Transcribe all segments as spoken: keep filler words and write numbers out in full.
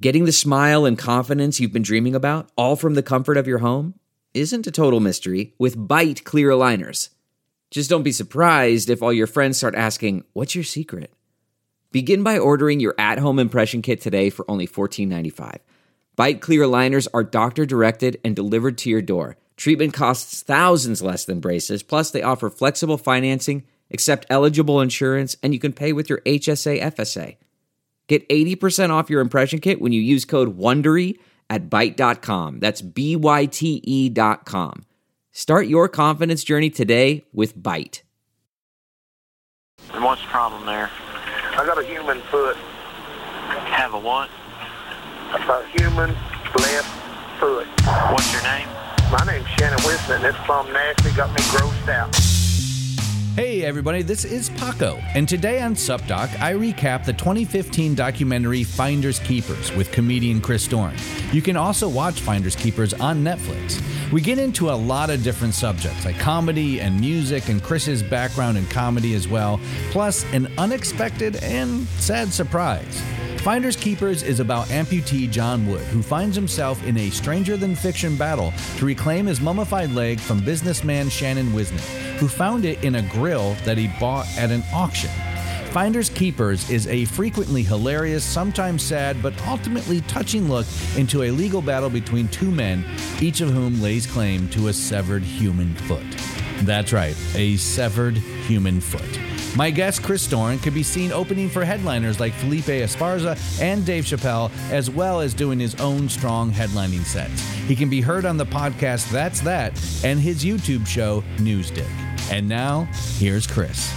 Getting the smile and confidence you've been dreaming about, all from the comfort of your home, isn't a total mystery with Byte clear aligners. Just don't be surprised if all your friends start asking, "What's your secret?" Begin by ordering your at-home impression kit today for only fourteen ninety-five. Byte clear aligners are doctor-directed and delivered to your door. Treatment costs thousands less than braces, plus they offer flexible financing, accept eligible insurance, and you can pay with your H S A F S A. Get eighty percent off your impression kit when you use code WONDERY at byte dot com. That's B Y T E dot com. Start your confidence journey today with Byte. And what's the problem there? I got a human foot. Have a what? A human left foot. What's your name? My name's Shannon Wisdom, and it's plumb nasty, got me grossed out. Hey everybody, this is Paco, and today on SupDoc, I recap the twenty fifteen documentary Finders Keepers with comedian Chris Dorn. You can also watch Finders Keepers on Netflix. We get into a lot of different subjects, like comedy and music, and Chris's background in comedy as well, plus an unexpected and sad surprise. Finders Keepers is about amputee John Wood, who finds himself in a stranger-than-fiction battle to reclaim his mummified leg from businessman Shannon Wisnick, who found it in a grill that he bought at an auction. Finders Keepers is a frequently hilarious, sometimes sad, but ultimately touching look into a legal battle between two men, each of whom lays claim to a severed human foot. That's right, a severed human foot. My guest, Chris Dorn, could be seen opening for headliners like Felipe Esparza and Dave Chappelle, as well as doing his own strong headlining sets. He can be heard on the podcast That's That and his YouTube show, Newsdick. And now, here's Chris.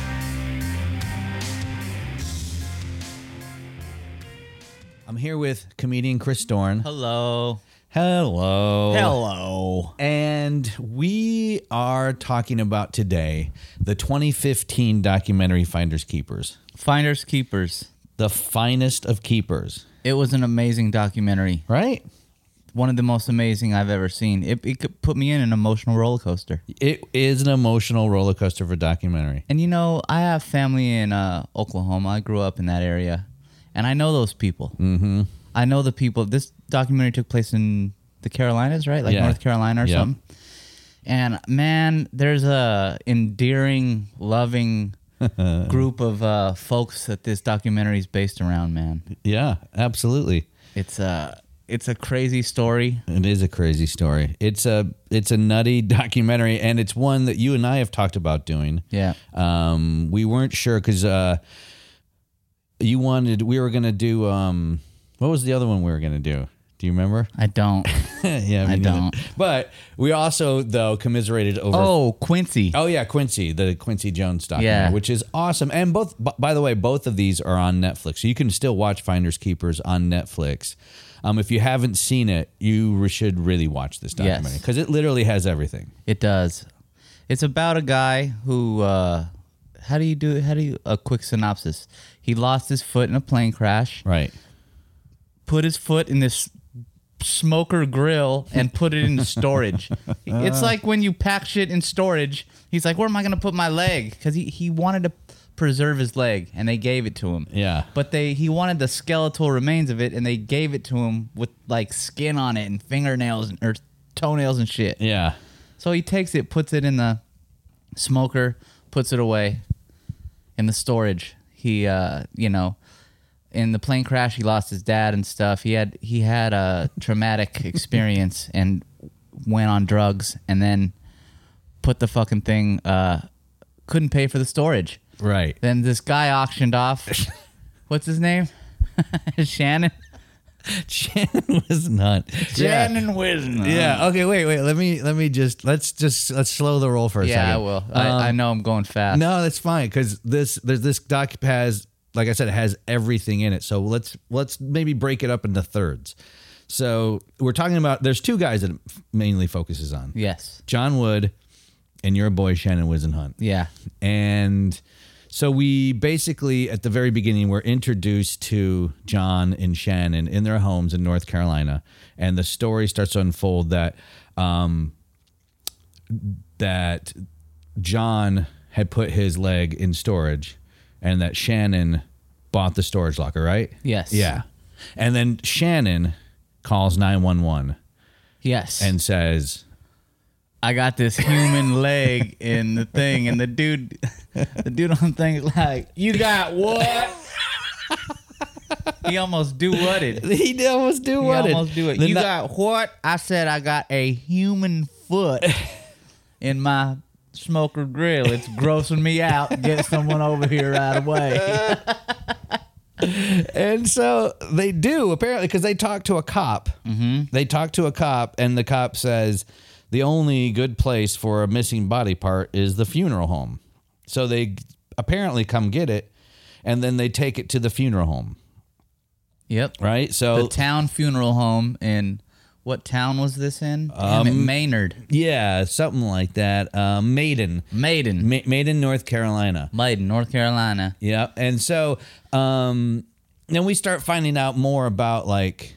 I'm here with comedian Chris Dorn. Hello. Hello. Hello. And we are talking about today the twenty fifteen documentary Finders Keepers. Finders Keepers. The finest of keepers. It was an amazing documentary. Right? One of the most amazing I've ever seen. It, it could put me in an emotional roller coaster. It is an emotional roller coaster for documentary. And you know, I have family in uh, Oklahoma. I grew up in that area. And I know those people. Mm-hmm. I know the people. This documentary took place in the Carolinas, right? Like yeah. North Carolina or yep. something. And man, there's a endearing, loving group of uh, folks that this documentary is based around, man. Yeah, absolutely. It's a, it's a crazy story. It is a crazy story. It's a it's a nutty documentary, and it's one that you and I have talked about doing. Yeah. Um, we weren't sure because uh, you wanted, we were going to do, um, what was the other one we were going to do? Do you remember? I don't. yeah, I don't. But we also, though, commiserated over. Oh, Quincy. Oh, yeah, Quincy, the Quincy Jones documentary, Yeah. which is awesome. And both, b- by the way, both of these are on Netflix. So you can still watch Finders Keepers on Netflix. Um, if you haven't seen it, you should really watch this documentary because it literally has everything. It does. It's about a guy who, uh, how do you do it? How do you, a quick synopsis. He lost his foot in a plane crash. Right. Put his foot in this smoker grill and put it in storage. It's like when you pack shit in storage. He's like, where am I going to put my leg? Because he, he wanted to preserve his leg, and they gave it to him. Yeah. But they he wanted the skeletal remains of it, and they gave it to him with like skin on it and fingernails and, or toenails and shit. Yeah. So he takes it, puts it in the smoker, puts it away in the storage. He, uh, you know... In the plane crash, he lost his dad and stuff. He had he had a traumatic experience and went on drugs, and then put the fucking thing. Uh, couldn't pay for the storage. Right. Then this guy auctioned off. What's his name? Shannon. Shannon was not. Shannon was not. Yeah. Okay. Wait. Wait. Let me. Let me just. Let's just. Let's slow the roll for a yeah, second. I will. Um, I, I know I'm going fast. No, that's fine because this. There's this doc has. Like I said, it has everything in it. So let's let's maybe break it up into thirds. So we're talking about, there's two guys that it mainly focuses on. Yes. John Wood and your boy Shannon Wisenhunt. Yeah. And so we basically, at the very beginning, we're introduced to John and Shannon in their homes in North Carolina. And the story starts to unfold that um, that John had put his leg in storage and that Shannon bought the storage locker, right? Yes. Yeah. And then Shannon calls nine one one Yes. and says, I got this human leg in the thing, and the dude, the dude on the thing is like, "You got what?" He almost do whatted. he almost do He what almost do it. The You ni- got what? I said I got a human foot in my smoker grill. It's grossing me out. Get someone over here right away. And so they do, apparently, because they talk to a cop. Mm-hmm. They talk to a cop, and the cop says the only good place for a missing body part is the funeral home. So they apparently come get it, and then they take it to the funeral home, Yep. right? So The town funeral home in what town was this in? Damn it, Um, Maynard. yeah, something like that. Uh, Maiden, Maiden. Ma- Maiden, North Carolina. Maiden, North Carolina. Yeah, and so um, then we start finding out more about like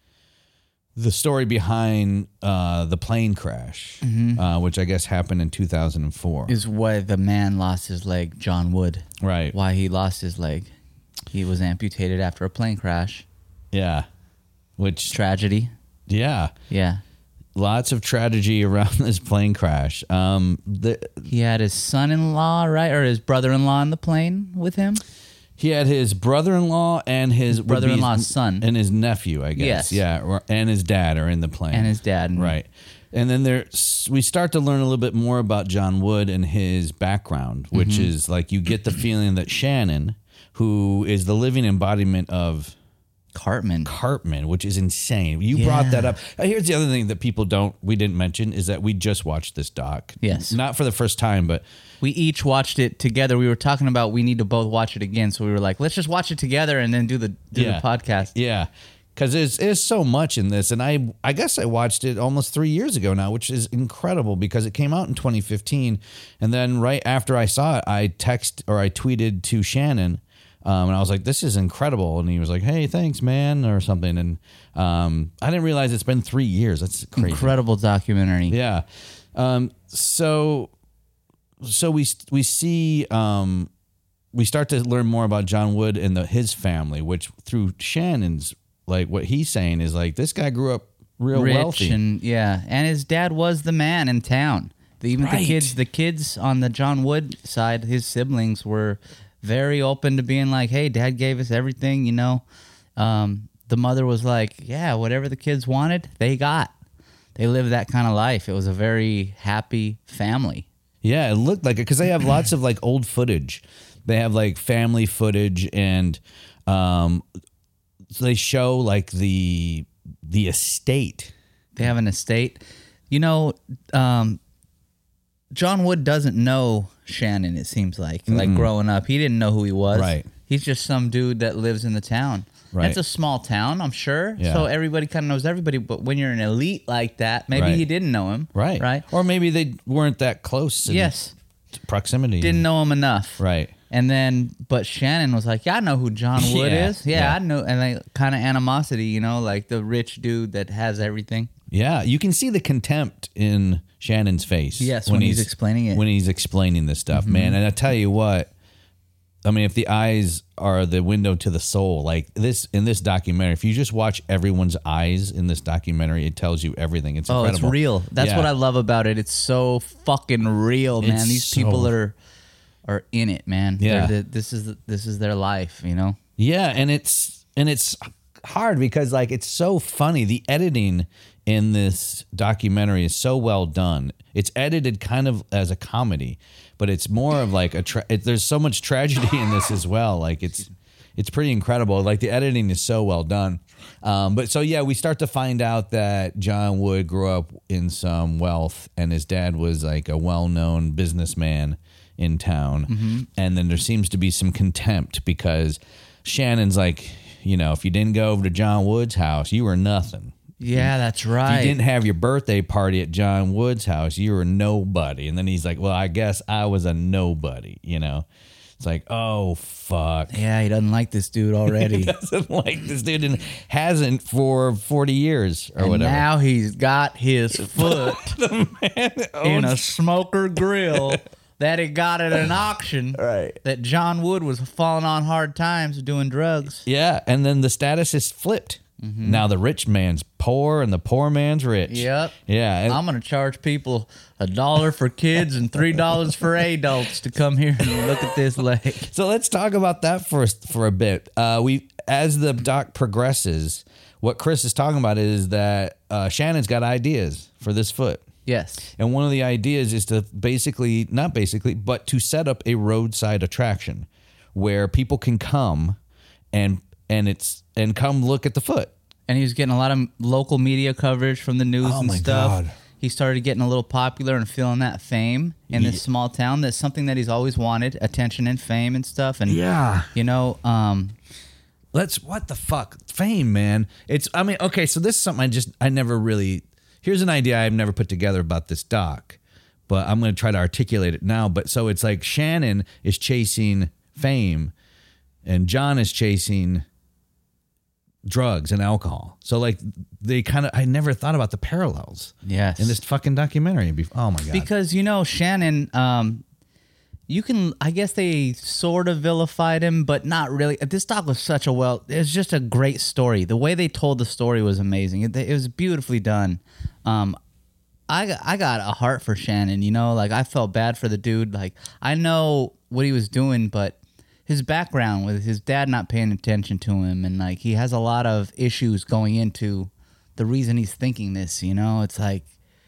the story behind uh, the plane crash, uh, which I guess happened in two thousand four. Is why the man lost his leg, John Wood. Right. Why he lost his leg. He was amputated after a plane crash. Yeah. Which, Tragedy. yeah, Yeah. lots of tragedy around this plane crash. Um, the, He had his son-in-law, right? Or his brother-in-law in the plane with him? he had his brother-in-law and his, would be brother-in-law's his- son. and his nephew, I guess. Yes. Yeah, or, and his dad are in the plane. And his dad. Right. And then there, we start to learn a little bit more about John Wood and his background, which Mm-hmm. is like you get the feeling that Shannon, who is the living embodiment of Cartman. Cartman, which is insane. You brought Yeah. that up. Uh, Here's the other thing that people don't, we didn't mention, is that we just watched this doc. Yes. Not for the first time, but We each watched it together. We were talking about we need to both watch it again. So we were like, let's just watch it together and then do the do Yeah. the podcast. yeah. Because there's, there's so much in this. And I I guess I watched it almost three years ago now, which is incredible because it came out in twenty fifteen. And then right after I saw it, I text or I tweeted to Shannon. Um, and I was like, this is incredible. And he was like, hey, thanks, man, or something. And um, I didn't realize it's been three years. That's crazy. Incredible documentary. Yeah. Um, so so we we see um, we start to learn more about John Wood and the, his family, which through Shannon's, like what he's saying is like this guy grew up real Rich wealthy. and yeah, and his dad was the man in town. The, even Right. the kids, the kids on the John Wood side, his siblings were very open to being like, "Hey, Dad gave us everything," you know. Um, the mother was like, "Yeah, whatever the kids wanted, they got." They lived that kind of life. It was a very happy family. Yeah, it looked like it because they have lots of like old footage. They have like family footage, and um, they show like the the estate. They have an estate. You know, um, John Wood doesn't know Shannon, it seems like. Like growing up, he didn't know who he was. Right. He's just some dude that lives in the town. Right. It's a small town, I'm sure. Yeah. So everybody kind of knows everybody. But when you're an elite like that, maybe Right. he didn't know him. Right. Right. Or maybe they weren't that close in Yes. proximity. Didn't know him enough. Right. And then, but Shannon was like, yeah, I know who John Wood Yeah, is. Yeah, yeah. I know. And like kind of animosity, you know, like the rich dude that has everything. Yeah, you can see the contempt in Shannon's face. Yes, when he's explaining it. When he's explaining this stuff, man. And I tell you what, I mean, if the eyes are the window to the soul, like this in this documentary, if you just watch everyone's eyes in this documentary, it tells you everything. It's Oh, incredible. it's real. That's Yeah. what I love about it. It's so fucking real, man. It's These so- people are are in it, man. Yeah. They're the, this is this is their life, you know. Yeah, and it's and it's hard because like it's so funny. The editing in this documentary is so well done. It's edited kind of as a comedy, but it's more of like a tra- it, there's so much tragedy in this as well. Like it's it's pretty incredible. Like the editing is so well done. Um, but so yeah, we start to find out that John Wood grew up in some wealth, and his dad was like a well-known businessman in town. And then there seems to be some contempt because Shannon's like, you know, if you didn't go over to John Wood's house, you were nothing. Yeah, that's If right. you didn't have your birthday party at John Wood's house, you were nobody. And then he's like, well, I guess I was a nobody, you know? It's like, oh, fuck. yeah, he doesn't like this dude already. Doesn't like this dude and hasn't for forty years or And whatever. now he's got his foot in a smoker grill that he got at an auction. Right. That John Wood was falling on hard times doing drugs. Yeah, and then the status is flipped. Mm-hmm. Now the rich man's poor and the poor man's rich. Yep. Yeah. And I'm going to charge people a dollar for kids and three dollars for adults to come here and look at this lake. so let's talk about that for for a bit. Uh, we as the doc progresses, what Chris is talking about is that uh, Shannon's got ideas for this foot. Yes. And one of the ideas is to basically, not basically, but to set up a roadside attraction where people can come and and it's and come look at the foot. And he was getting a lot of local media coverage from the news Oh and my stuff. God. He started getting a little popular and feeling that fame in this Yeah. small town. That's something that he's always wanted, attention and fame and stuff. And Yeah. you know, um, Let's what the fuck fame, man. It's I mean okay, so this is something I just I never really. Here's an idea I've never put together about this doc, but I'm going to try to articulate it now. But so it's like Shannon is chasing fame, and John is chasing drugs and alcohol. So like they kind of I never thought about the parallels. Yes. In this fucking documentary. Oh my god. because you know Shannon, um, you can I guess they sort of vilified him, but not really. This doc was such a well. It was just a great story. The way they told the story was amazing. It, it was beautifully done. Um, I I got a heart for Shannon. You know, like I felt bad for the dude. Like I know what he was doing, but his background with his dad not paying attention to him, and like he has a lot of issues going into the reason he's thinking this. You know, it's like,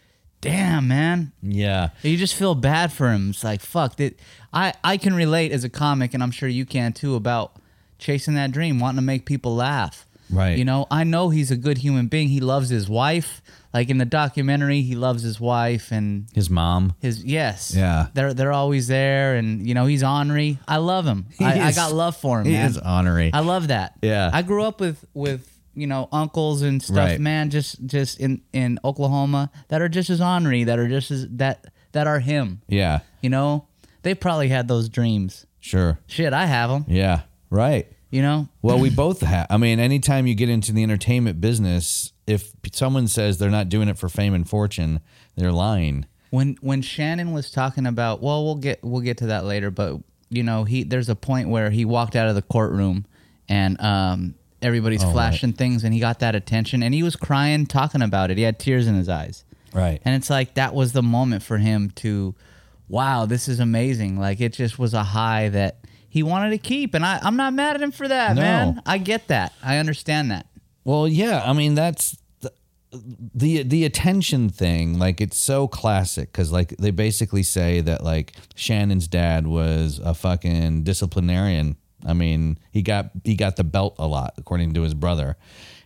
damn, man. yeah. You just feel bad for him. It's like, fuck. That I, I can relate as a comic, and I'm sure you can too, about chasing that dream, wanting to make people laugh. Right. You know, I know he's a good human being. He loves his wife. Like in the documentary, he loves his wife and His mom. his, yes. Yeah. They're they're always there, and, you know, he's ornery. I love him. I, I is- got love for him, He man. is honorary. I love that. Yeah. I grew up with, with you know, uncles and stuff, Right. man, just just in, in Oklahoma that are just as ornery, that are just as, that that are him. Yeah. You know, they probably had those dreams. Sure. Shit, I have them. Yeah. Right. You know, Well, we both have. I mean, anytime you get into the entertainment business, if someone says they're not doing it for fame and fortune, they're lying. when when Shannon was talking about, well, we'll get we'll get to that later, but you know, he there's a point where he walked out of the courtroom and um, everybody's Oh, flashing things, and he got that attention, and he was crying, talking about it. He had tears in his eyes. Right. And it's like that was the moment for him to, wow, this is amazing. Like it just was a high that he wanted to keep. And I, I'm not mad at him for that, No. man. I get that. I understand that. Well, yeah. I mean, that's the the, the attention thing. Like, it's so classic because, like, they basically say that, like, Shannon's dad was a fucking disciplinarian. I mean, he got he got the belt a lot, according to his brother.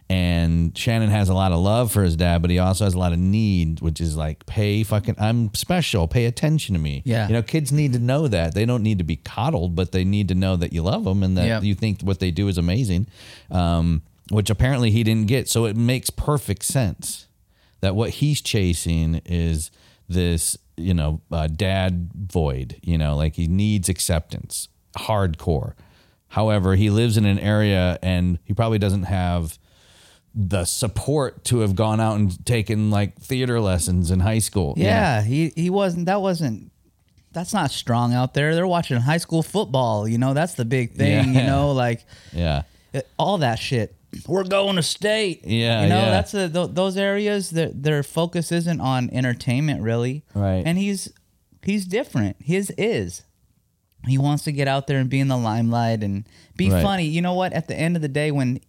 And Shannon has a lot of love for his dad, but he also has a lot of need, which is like, pay fucking, I'm special, pay attention to me. Yeah. You know, kids need to know that. They don't need to be coddled, but they need to know that you love them and that Yeah. you think what they do is amazing, um, which apparently he didn't get. So it makes perfect sense that what he's chasing is this, you know, uh, dad void, you know, like he needs acceptance, hardcore. However, he lives in an area and he probably doesn't have the support to have gone out and taken like theater lessons in high school. you know? Yeah, he, he wasn't, that wasn't, that's not strong out there. They're watching high school football. You know, that's the big thing, Yeah. you know, like Yeah. it- all that shit. We're going to state. Yeah, You know, yeah. that's a, th- those areas, their, their focus isn't on entertainment really. Right. And he's, he's different. His is. He wants to get out there and be in the limelight and be Right. funny. You know what? At the end of the day, when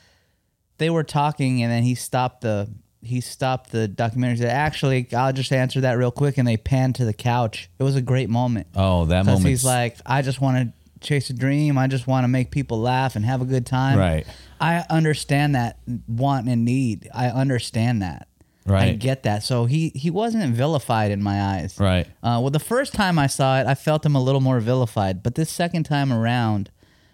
they were talking and then he stopped the he stopped the documentary. He said, actually, I'll just answer that real quick. And they panned to the couch. It was a great moment. Oh, that Because moment. he's like, I just want to chase a dream. I just want to make people laugh and have a good time. Right. I understand that want and need. I understand that. I Right. get that. So he, he wasn't vilified in my eyes. Right. Uh, well, the first time I saw it, I felt him a little more vilified. But this second time around,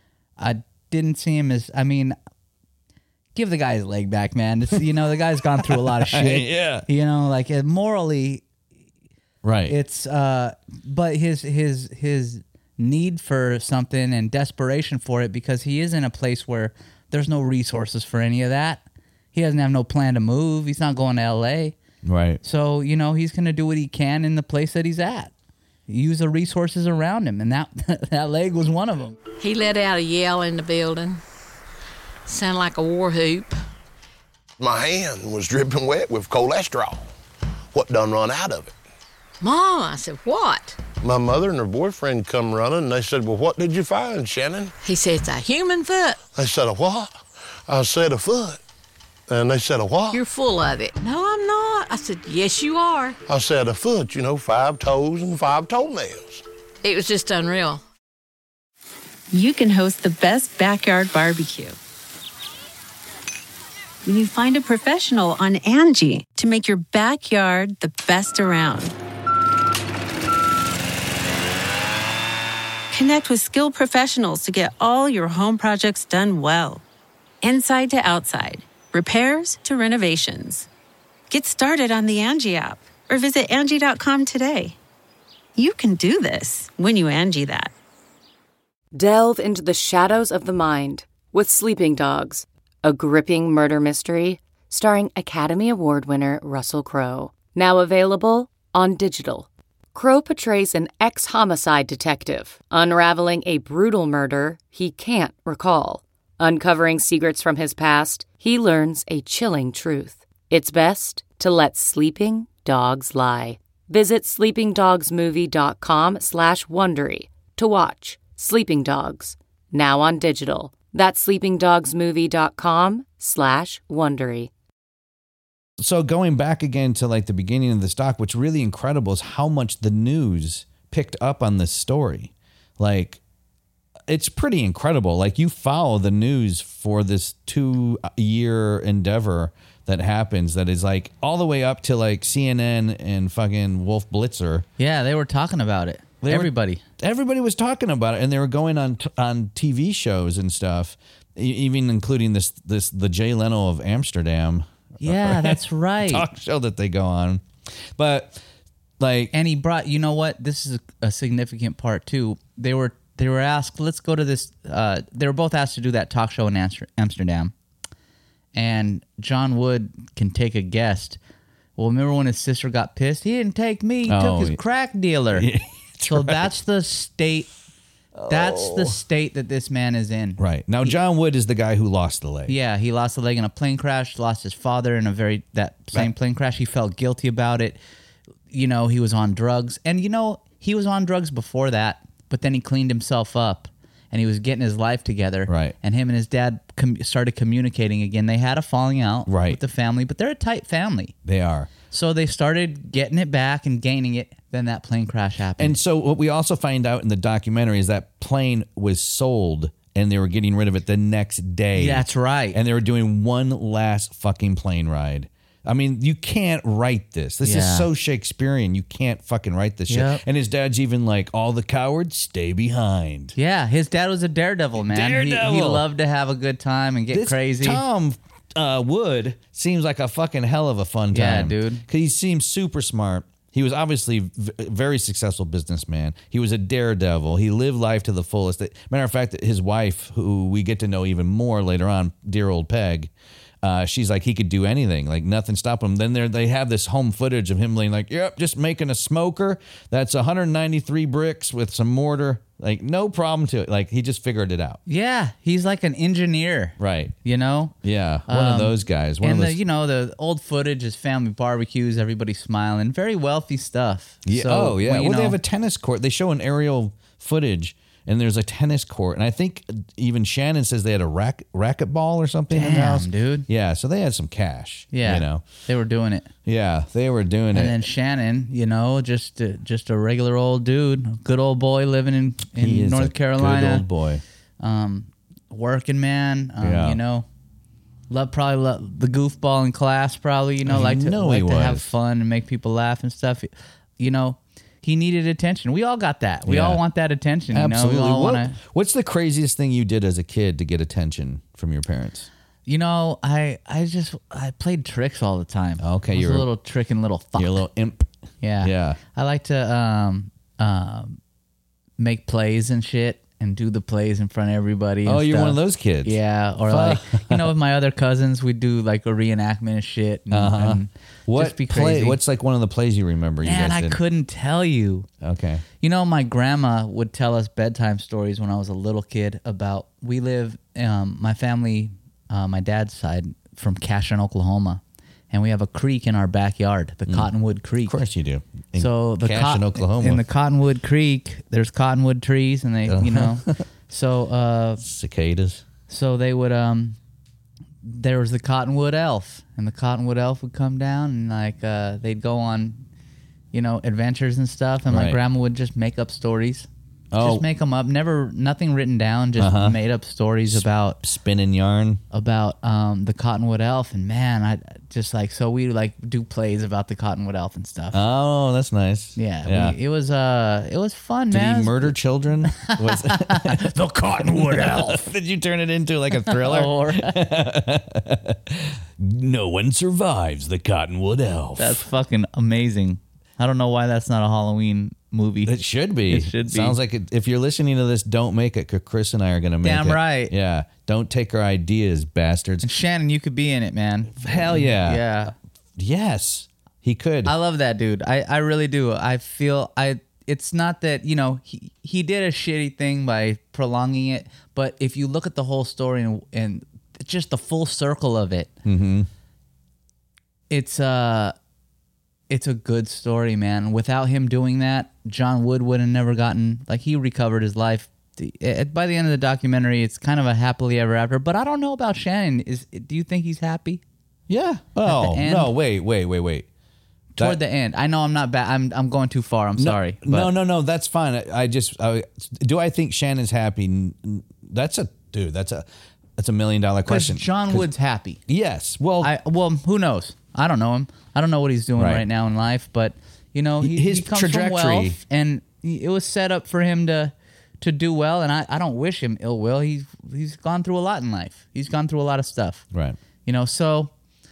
I didn't see him as, I mean, give the guy his leg back, man. It's, you know, the guy's gone through a lot of shit. Yeah. You know, like uh, morally, Right. it's, uh, but his, his, his need for something and desperation for it, because he is in a place where there's no resources for any of that. He doesn't have no plan to move. He's not going to L A. right. So, you know, he's going to do what he can in the place that he's at. use the resources around him, and that that leg was one of them. He let out a yell in the building. Sounded like a war whoop. My hand was dripping wet with cholesterol. What done run out of it? Mom, I said, what? My mother and her boyfriend come running, and they said, well, what did you find, Shannon? He said, it's a human foot. I said, a what? I said, a foot. And they said, a what? You're full of it. No, I'm not. I said, yes, you are. I said, a foot, you know, five toes and five toenails. It was just unreal. You can host the best backyard barbecue when you find a professional on Angie to make your backyard the best around. Connect with skilled professionals to get all your home projects done well. Inside to outside, repairs to renovations. Get started on the Angie app or visit Angie dot com today. You can do this when you Angie that. Delve into the shadows of the mind with Sleeping Dogs, a gripping murder mystery starring Academy Award winner Russell Crowe. Now available on digital. Crowe portrays an ex-homicide detective unraveling a brutal murder he can't recall. Uncovering secrets from his past, he learns a chilling truth. It's best to let sleeping dogs lie. Visit sleepingdogsmovie.com slash Wondery to watch Sleeping Dogs, now on digital. That's sleepingdogsmovie.com slash Wondery. So going back again to like the beginning of this doc, what's really incredible is how much the news picked up on this story. Like, it's pretty incredible. Like, you follow the news for this two year endeavor that happens that is like all the way up to like C N N and fucking Wolf Blitzer. Yeah, they were talking about it. They Everybody. Were, everybody was talking about it, and they were going on t- on T V shows and stuff, e- even including this this the Jay Leno of Amsterdam. Yeah, that's right. Talk show that they go on. But like, and he brought, you know what? This is a, a significant part too. They were they were asked, let's go to this. Uh, they were both asked to do that talk show in Amster- Amsterdam, and John Wood can take a guest. Well, remember when his sister got pissed? He didn't take me. He Oh, took his yeah. crack dealer. Yeah, so right. that's the state. That's the state that this man is in. Right. Now, John Wood is the guy who lost the leg. Yeah, he lost a leg in a plane crash, lost his father in a very, that same Right. plane crash. He felt guilty about it. You know, he was on drugs. And, you know, he was on drugs before that, but then he cleaned himself up and he was getting his life together. Right. And him and his dad com- started communicating again. They had a falling out Right. with the family, but they're a tight family. They are. So they started getting it back and gaining it. Then that plane crash happened. And so what we also find out in the documentary is that plane was sold and they were getting rid of it the next day. That's right. And they were doing one last fucking plane ride. I mean, you can't write this. This Yeah. is so Shakespearean. You can't fucking write this Yep. shit. And his dad's even like, all the cowards stay behind. yeah, his dad was a daredevil, man. He- He, Daredevil. loved to have a good time and get This crazy. Tom uh, Wood seems like a fucking hell of a fun Yeah, time. dude. Because he seems super smart. He was obviously v- a very successful businessman. He was a daredevil. He lived life to the fullest. Matter of fact, his wife, who we get to know even more later on, dear old Peg, uh, she's like, he could do anything. Like, nothing stopped him. Then there they have this home footage of him laying like, yep, just making a smoker. That's one hundred ninety-three bricks with some mortar. Like, no problem to it. Like, he just figured it out. Yeah, he's like an engineer. Right. You know? Yeah. One Um, of those guys. One and of those. the, you know, the old footage is family barbecues, everybody smiling, very wealthy stuff. Yeah. So, oh, yeah. you Well, they know, have a tennis court. They show an aerial footage, and there's a tennis court. And I think even Shannon says they had a rack, racquetball or something in the Damn, house. dude. Yeah, so they had some cash. yeah, You know? they were doing it. Yeah, they were doing And it. then Shannon, you know, just uh, just a regular old dude, a good old boy living in, He in is North a Carolina. good old boy. Um, working man, um, Yeah. you know. Love probably love the goofball in class. Probably you know I like to know he like to have was. fun and make people laugh and stuff. You know, he needed attention. We all got that. We Yeah. all want that attention. Absolutely. You know, we all What- want to. what's the craziest thing you did as a kid to get attention from your parents? You know, I I just I played tricks all the time. Okay, I was you're a a- little tricking little fuck. You're a little imp. Yeah, Yeah. I like to um um make plays and shit, and do the plays in front of everybody. Oh, and you're stuff. one of those kids. Yeah, or like you know, with my other cousins, we do like a reenactment of shit. And, Uh-huh. and What just be play? crazy. What's like one of the plays you remember? You Man, guys I did? couldn't tell you. Okay. You know, my grandma would tell us bedtime stories when I was a little kid about. We live, um, my family, uh, my dad's side, from Cashin, Oklahoma, and we have a creek in our backyard, the Cottonwood Creek. Of course you do. In So the Cashin, cot- Oklahoma. in the Cottonwood Creek, there's cottonwood trees, and they, you know, so uh, cicadas. so they would um, there was the Cottonwood Elf, and the Cottonwood Elf would come down, and like uh, they'd go on, you know, adventures and stuff, and my Right. grandma would just make up stories. Oh. Just make them up. Never, nothing written down. Just Uh-huh. made up stories about Spinning yarn. about um, the Cottonwood Elf, and man, I just like so we like do plays about the Cottonwood Elf and stuff. Oh, that's nice. yeah, Yeah. We, it was uh, it was fun, Did man. he murder children? Was the Cottonwood Elf? Did you turn it into like a thriller? Or- No one survives the Cottonwood Elf. That's fucking amazing. I don't know why that's not a Halloween movie. It should be. It should be. Sounds like it, if you're listening to this, don't make it. 'Cause Chris and I are going to make Damn it. right. Yeah. Don't take our ideas, bastards. And Shannon, you could be in it, man. Hell yeah. Yeah. Yes, he could. I love that dude. I, I really do. I feel I. It's not that, you know, he, he did a shitty thing by prolonging it, but if you look at the whole story and, and just the full circle of it, mm-hmm. it's uh it's a good story, man. Without him doing that, John Wood would have never gotten, like, he recovered his life. The- it- By the end of the documentary, it's kind of a happily ever after. But I don't know about Shannon. Is do you think he's happy? Yeah. Oh end? no! Wait, wait, wait, wait. Toward That- the end, I know I'm not bad. I'm I'm going too far. I'm No, sorry. No, but- no, no. That's fine. I, I just I, do. I think Shannon's happy. N- That's a dude. That's a that's a million dollar 'Cause question. John 'Cause- Wood's happy. Yes. Well, I well, who knows? I don't know him. I don't know what he's doing Right. right, now in life, but you know, he, His he comes trajectory. from wealth, and he, it was set up for him to to do well. And I, I don't wish him ill will. He's he's gone through a lot in life. He's gone through a lot of stuff. right. You know, so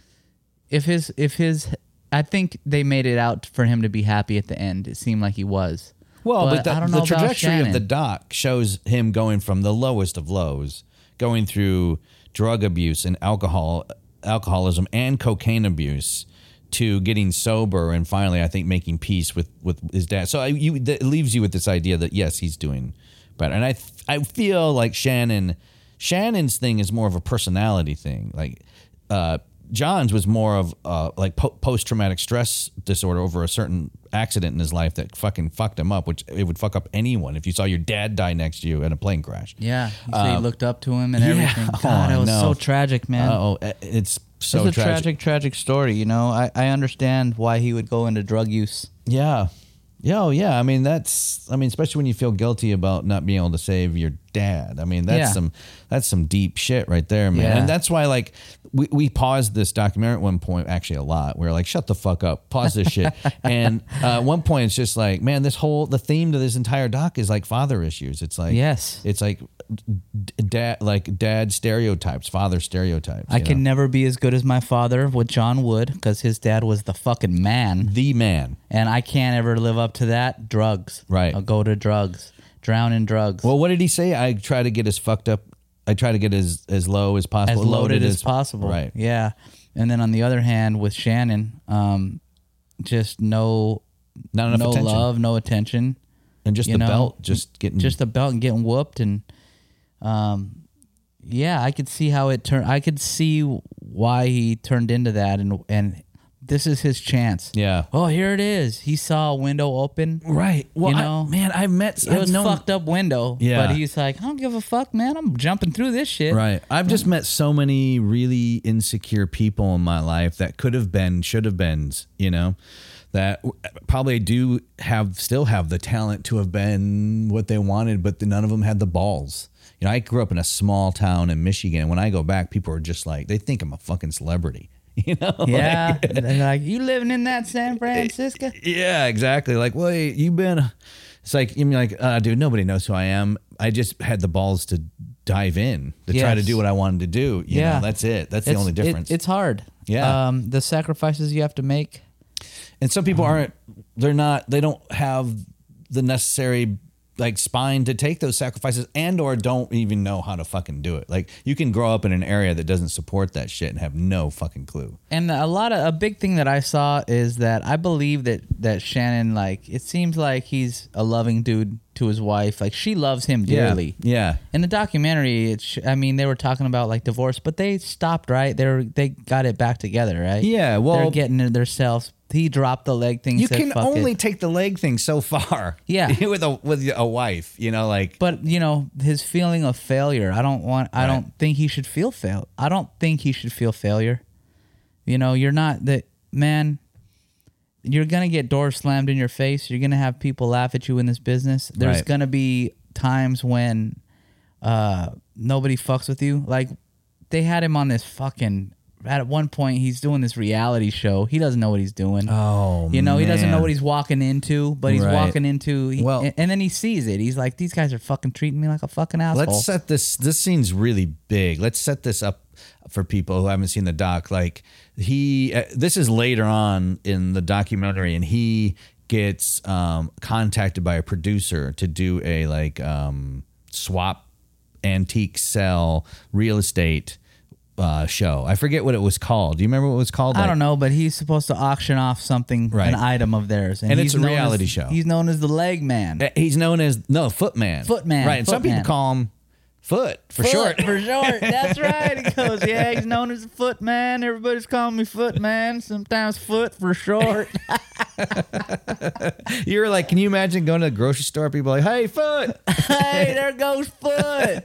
if his if his I think they made it out for him to be happy at the end. It seemed like he was. Well, but, the, I don't the know about trajectory of the Shannon. doc shows him going from the lowest of lows, going through drug abuse and alcohol, alcoholism and cocaine abuse, to getting sober and finally, I think, making peace with, with his dad. So I, you, that leaves you with this idea that yes, he's doing better. And I I feel like Shannon, Shannon's thing is more of a personality thing. Like uh, John's was more of uh, like po- post traumatic stress disorder over a certain accident in his life that fucking fucked him up, which it would fuck up anyone if you saw your dad die next to you in a plane crash. Yeah, he said he Um, looked up to him and yeah. everything. Oh, God, I it was know. so tragic, man. Oh, it's so it's a tragic. tragic, tragic story. You know, I, I understand why he would go into drug use. Yeah. Yeah, oh, yeah. I mean, that's. I mean, especially when you feel guilty about not being able to save your dad. I mean, that's Yeah. some. That's some deep shit right there, man. Yeah. And that's why, like, we we paused this documentary at one point. Actually, a lot. We were like, "Shut the fuck up! Pause this shit." And uh, at one point, it's just like, man, this whole the theme to this entire doc is like father issues. It's like, Yes. it's like d- dad, like dad stereotypes, father stereotypes. I you can know? never be as good as my father with John Wood because his dad was the fucking man. the man. And I can't ever live up to that. Drugs. Right. I'll go to drugs. Drown in drugs. Well, what did he say? I try to get as fucked up. I try to get as as low as as possible. loaded as possible. Right. Yeah. And then on the other hand, with Shannon, um, just no, Not enough no attention. love, no attention. And just you the know, belt, just getting just the belt and getting whooped, and um, yeah, I could see how it turned. I could see why he turned into that, and and this is his chance. yeah. Oh, here it is. He saw a window open. Right. Well, You I- know, man, I've met. It I've was known, fucked up window. Yeah. But he's like, I don't give a fuck, man. I'm jumping through this shit. Right. I've just met so many really insecure people in my life that could have been, should have been, you know, that probably do have, still have the talent to have been what they wanted, but none of them had the balls. You know, I grew up in a small town in Michigan. When I go back, people are just like, they think I'm a fucking celebrity. You know? Yeah. Like- They're like, you living in that San Francisco? Yeah, exactly. Like, well, you've been. It's like you're like, uh, dude, nobody knows who I am. I just had the balls to dive in to try to Yes. do what I wanted to do. You Yeah. know, that's it. That's the It's- only it- difference. it's hard. Yeah. Um, the sacrifices you have to make. and some people aren't. They're not. They don't have the necessary like spine to take those sacrifices and or don't even know how to fucking do it. Like you can grow up in an area that doesn't support that shit and have no fucking clue. And a lot of a big thing that I saw is that I believe that that Shannon, like, it seems like he's a loving dude to his wife. Like she loves him dearly. Yeah. yeah. In the documentary, it's I mean they were talking about like divorce, but they stopped, right? They were they got it back together, right? Yeah. Well, they're getting it themselves. He dropped the leg thing. You said, can Fuck only it. take the leg thing so far. Yeah. with a with a wife, you know, like. But you know his feeling of failure. I don't want. I Right. don't think he should feel fail. I don't think he should feel failure. You know, you're not the man. You're gonna get doors slammed in your face. You're gonna have people laugh at you in this business. There's Right. gonna be times when uh, nobody fucks with you. Like they had him on this fucking. At one point, he's doing this reality show. He doesn't know what he's doing. Oh, you know, he doesn't know man. what he's walking into, but he's Right. walking into. He, Well- and, and then he sees it. He's like, "These guys are fucking treating me like a fucking asshole." Let's set this. This scene's really big. Let's set this up for people who haven't seen the doc. Like he, uh, this is later on in the documentary, and he gets um, contacted by a producer to do a like um, swap, antique sell, real estate uh, show. I forget what it was called. Do you remember what it was called? I Like- don't know, but he's supposed to auction off something, Right. an item of theirs, And it's he's a known reality as- show. He's known as the Leg Man. Uh, He's known as no Footman. Footman, Right. And some people Footman. call him Foot for Foot, short. for short. That's right. He goes, yeah, he's known as the Foot Man. Everybody's calling me Foot Man. Sometimes Foot for short. You were like, can you imagine going to the grocery store? People are like, hey, Foot. Hey, there goes Foot.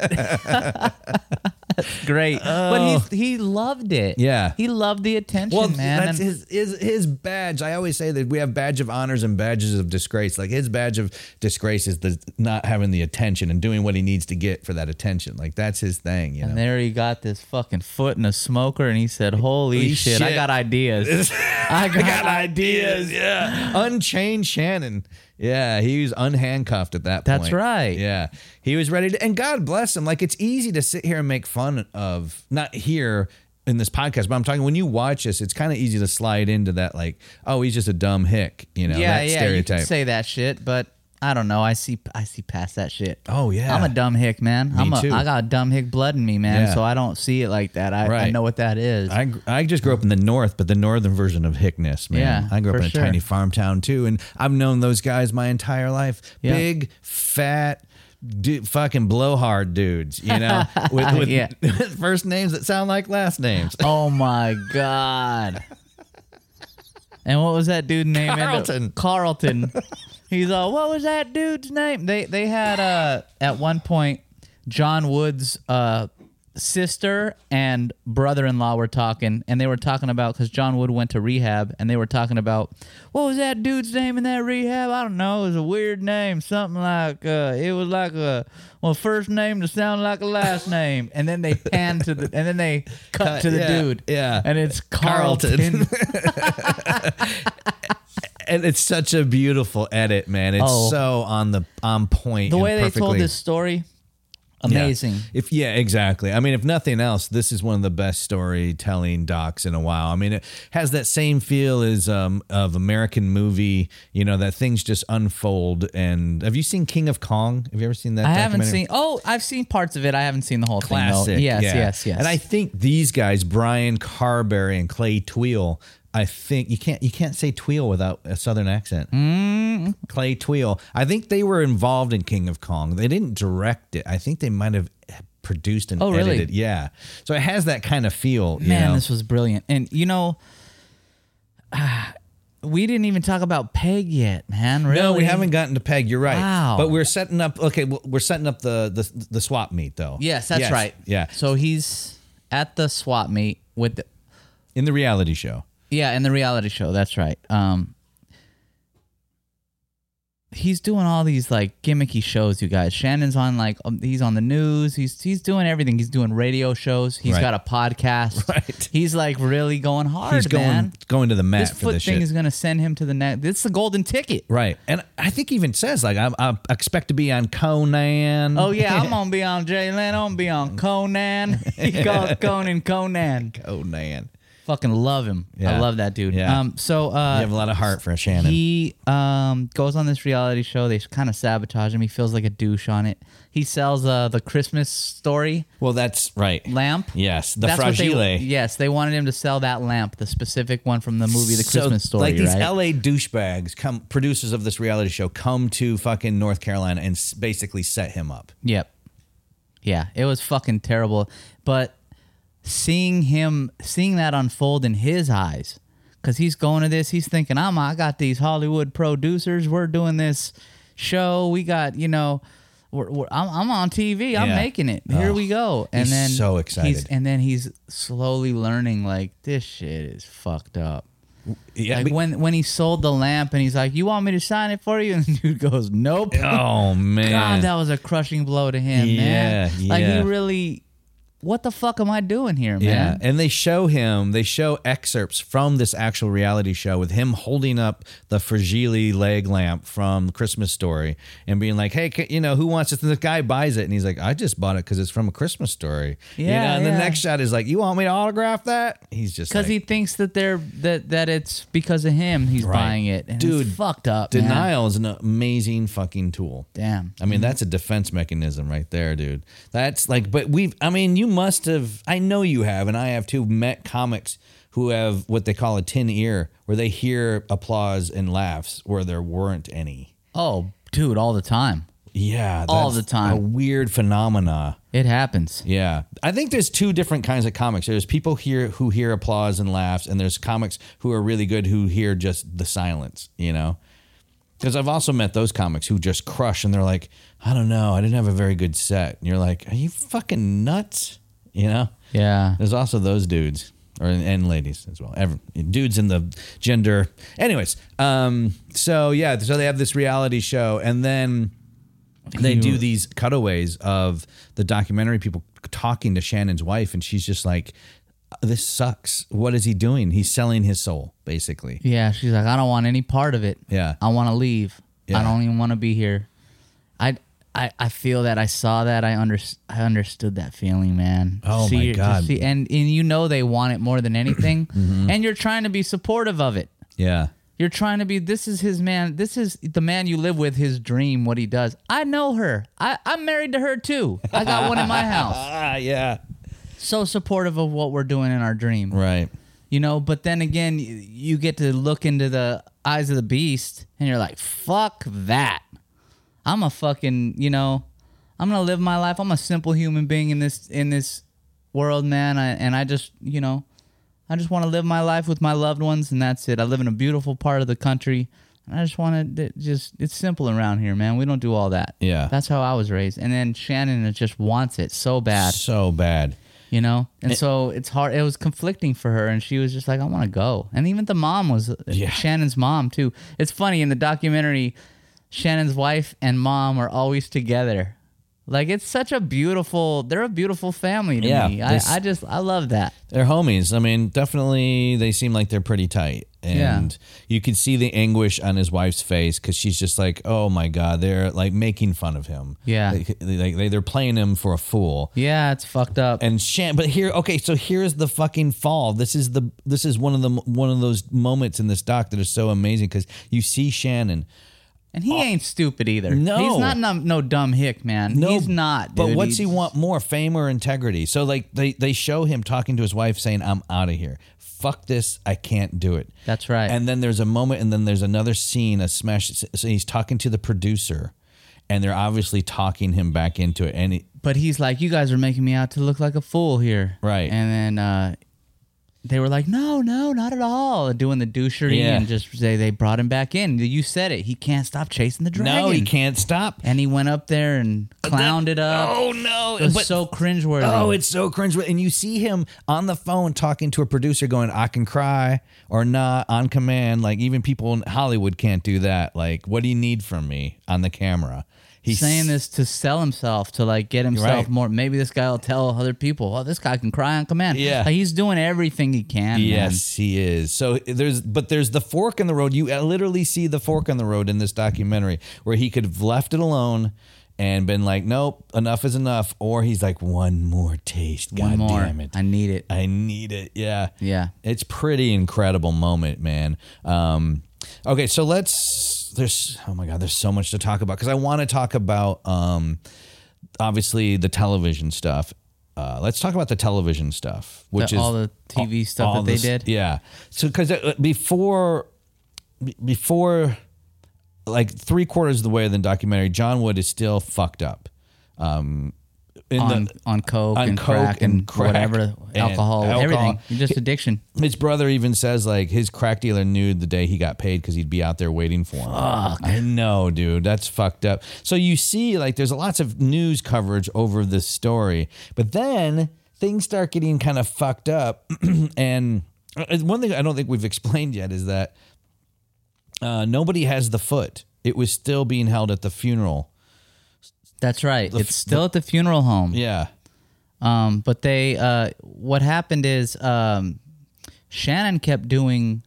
That's great. But he he loved it. Yeah. He loved the attention, Well, man. that's And- his, his his badge. I always say that we have badge of honors and badges of disgrace. Like his badge of disgrace is the not having the attention and doing what he needs to get for that attention. Like that's his thing, you know. And there he got this fucking foot in a smoker, and he said, "Holy Holy shit, I shit. got ideas. I got, ideas." Yeah. Unchained Shannon. Yeah, he was unhandcuffed at that point. That's right. Yeah. He was ready to, and God bless him. Like, it's easy to sit here and make fun of, not here in this podcast, but I'm talking when you watch this, it's kind of easy to slide into that, like, oh, he's just a dumb hick, you know, yeah, that yeah. stereotype. You can say that shit, but I don't know. I see, I see past that shit. Oh, yeah. I'm a dumb hick, man. Me I'm a, too. I got dumb hick blood in me, man. Yeah. So I don't see it like that. I, I Right. know what that is. I, I just grew up in the north, but the northern version of hickness, man. Yeah, I grew up for in a sure. tiny farm town too, and I've known those guys my entire life. Yeah. Big, fat, du- fucking blowhard dudes, you know, with, with Yeah. first names that sound like last names. Oh my god. And what was that dude's name? Carlton. Carlton. He's all, what was that dude's name? They they had uh at one point John Wood's uh sister and brother-in-law were talking, and they were talking about, because John Wood went to rehab, and they were talking about, what was that dude's name in that rehab? I don't know. It was a weird name, something like uh it was like a well first name to sound like a last name, and then they pan to the and then they cut, Cut, to the yeah, dude, yeah. and it's Carlton. Carlton. And it's such a beautiful edit, man. It's Oh. so on the on point. The and way they told perfectly- this story, Yeah. amazing. If yeah, exactly. I mean, if nothing else, this is one of the best storytelling docs in a while. I mean, it has that same feel as um of American movie. You know, that things just unfold. And have you seen King of Kong? Have you ever seen that? I haven't documentary? seen. Oh, I've seen parts of it. I haven't seen the whole Classic. thing. Though. Yes, yeah. yes, yes. And I think these guys, Brian Carberry and Clay Tweel, I think you can't you can't say Tweel without a southern accent. Mm. Clay Tweel. I think they were involved in King of Kong. They didn't direct it. I think they might have produced and Oh, really? edited. Yeah. So it has that kind of feel. You Man, know? this was brilliant. And you know, ah, we didn't even talk about Peg yet, man. Really? No, we haven't gotten to Peg. You're right. Wow. But we're setting up. Okay, well, we're setting up the the, the swap meet though. Yes, that's right. Yeah. So he's at the swap meet with the, In the reality show. yeah, in the reality show. That's right. Um, he's doing all these like gimmicky shows, you guys. Shannon's on like um, he's on the news. He's he's doing everything. He's doing radio shows. He's Right. got a podcast. Right. He's like really going hard, He's going man. going to the mat This for foot this thing shit. is going to send him to the net. This is the golden ticket. Right. And I think he even says, like, I, I expect to be on Conan. Oh yeah, I'm gonna be on Jay Leno. I'm gonna be on Conan. He calls Conan Conan. Conan. Fucking love him. I Yeah. love that dude. Yeah. Um. So uh, You have a lot of heart for Shannon. He um goes on this reality show. They kind of sabotage him. He feels like a douche on it. He sells uh the Christmas Story well, that's right. lamp. Yes, the That's what Fragile. they, yes, they wanted him to sell that lamp, the specific one from the movie The So, Christmas Story. like these right? L A douchebags, come producers of this reality show, come to fucking North Carolina and s- basically set him up. Yep. Yeah, it was fucking terrible. But seeing him, seeing that unfold in his eyes, because he's going to this, he's thinking, I'm, I got these Hollywood producers. We're doing this show. We got, you know, we're, we're, I'm, I'm on T V. I'm Yeah. making it. Here Oh, we go. And he's then so excited. He's, and then he's slowly learning, like, this shit is fucked up. Yeah, Like but- when when he sold the lamp and he's like, "You want me to sign it for you?" And the dude goes, "Nope." oh man, God, that was a crushing blow to him, man. Yeah, Like yeah. he really, what the fuck am I doing here, Yeah, man? and they show him, they show excerpts from this actual reality show with him holding up the Fragile leg lamp from Christmas Story and being like, hey, ca- you know, who wants it? And the guy buys it and he's like, I just bought it because it's from a Christmas Story. You Yeah, know, and yeah. the next shot is like, you want me to autograph that? He's just Because like, he thinks that they're that that it's because of him he's Right. buying it, and Dude, it's fucked up. man. denial is an amazing fucking tool. Damn. I mean, that's a defense mechanism right there, dude. That's like, but we've, I mean, you must have, I know you have, and I have too, met comics who have what they call a tin ear, where they hear applause and laughs where there weren't any. Oh, dude, all the time. Yeah. All that's the time. A weird phenomena. It happens. Yeah. I think there's two different kinds of comics. There's people here who hear applause and laughs, and there's comics who are really good who hear just the silence, you know? Because I've also met those comics who just crush and they're like, I don't know, I didn't have a very good set. And you're like, are you fucking nuts? You know? Yeah. There's also those dudes, or and ladies as well. Every, dudes in the gender. Anyways, um, so yeah, so they have this reality show, and then they do these cutaways of the documentary people talking to Shannon's wife, and she's just like, this sucks. What is he doing? He's selling his soul, basically. Yeah, she's like, I don't want any part of it. Yeah. I want to leave. Yeah. I don't even want to be here. I, I, I feel that. I saw that. I under, I understood that feeling, man. Oh, see, my to God. see- and, and you know they want it more than anything. And you're trying to be supportive of it. Yeah. You're trying to be, this is his man. This is the man you live with, his dream, what he does. I know her. I, I'm married to her, too. I got one in my house. Ah, yeah. So supportive of what we're doing in our dream. Right. You know, but then again, you, you get to look into the eyes of the beast and you're like, fuck that. I'm a fucking, you know, I'm going to live my life. I'm a simple human being in this in this world, man. I, and I just, you know, I just want to live my life with my loved ones, and that's it. I live in a beautiful part of the country, and I just want to just, it's simple around here, man. We don't do all that. Yeah. That's how I was raised. And then Shannon just wants it so bad. So bad. You know, and so it's hard. It was conflicting for her, and she was just like, "I want to go." And even the mom was Yeah. Shannon's mom too. It's funny in the documentary, Shannon's wife and mom are always together. Like it's such a beautiful. They're a beautiful family to Yeah, me. I, this- I just I love that. They're homies. I mean, definitely they seem like they're pretty tight. And Yeah. you could see the anguish on his wife's face because she's just like, oh my God, they're like making fun of him. Yeah. Like, like they, they're playing him for a fool. Yeah, it's fucked up. And Shan, but here, okay, so here's the fucking fall. This is the this is one of the one of those moments in this doc that is so amazing because you see Shannon. And he ain't stupid either. No. He's not no, no dumb hick, man. No, He's not, But dude. what's he He's- want more, fame or integrity? So like they they show him talking to his wife saying, "I'm out of here. Fuck this. I can't do it." That's right. And then there's a moment, and then there's another scene, a smash. So he's talking to the producer, and they're obviously talking him back into it. And he, But he's like, you guys are making me out to look like a fool here. Right. And then uh, they were like, no, no, not at all. Doing the douchery Yeah. and just say they brought him back in. You said it. He can't stop chasing the dragon. no, he can't stop. And he went up there and clowned it up. Oh no! It was But- so cringeworthy. Oh, it's so cringe. And you see him on the phone talking to a producer going, I can cry or not on command. Like even people in Hollywood can't do that. Like, what do you need from me on the camera? He's saying this to sell himself, to like get himself Right. more. Maybe this guy will tell other people, oh, this guy can cry on command. Yeah. Like, he's doing everything he can. Yes, he is. So there's, but there's the fork in the road. You literally see the fork in the road in this documentary where he could have left it alone and been like, nope, enough is enough. Or he's like, one more taste. God One more. damn it. I need it. I need it. Yeah. Yeah. It's pretty incredible moment, man. Um, okay, so let's, there's, oh my God, there's so much to talk about because I want to talk about, um, obviously, the television stuff. Uh, let's talk about the television stuff, which The- is all the T V all- stuff all that they this- did? Yeah. So, because before, before, like three quarters of the way of the documentary, John Wood is still fucked up. Um, in on, the, on coke on and coke crack and, and crack whatever, and alcohol, alcohol. everything. Just addiction. His brother even says like his crack dealer knew the day he got paid because he'd be out there waiting for him. Fuck. I know, dude. That's fucked up. So you see, like, there's lots of news coverage over this story, but then things start getting kind of fucked up. And one thing I don't think we've explained yet is that uh, nobody has the foot. It was still being held at the funeral. That's right. The- It's still at the funeral home. Yeah. Um, but they, uh, what happened is, um, Shannon kept doing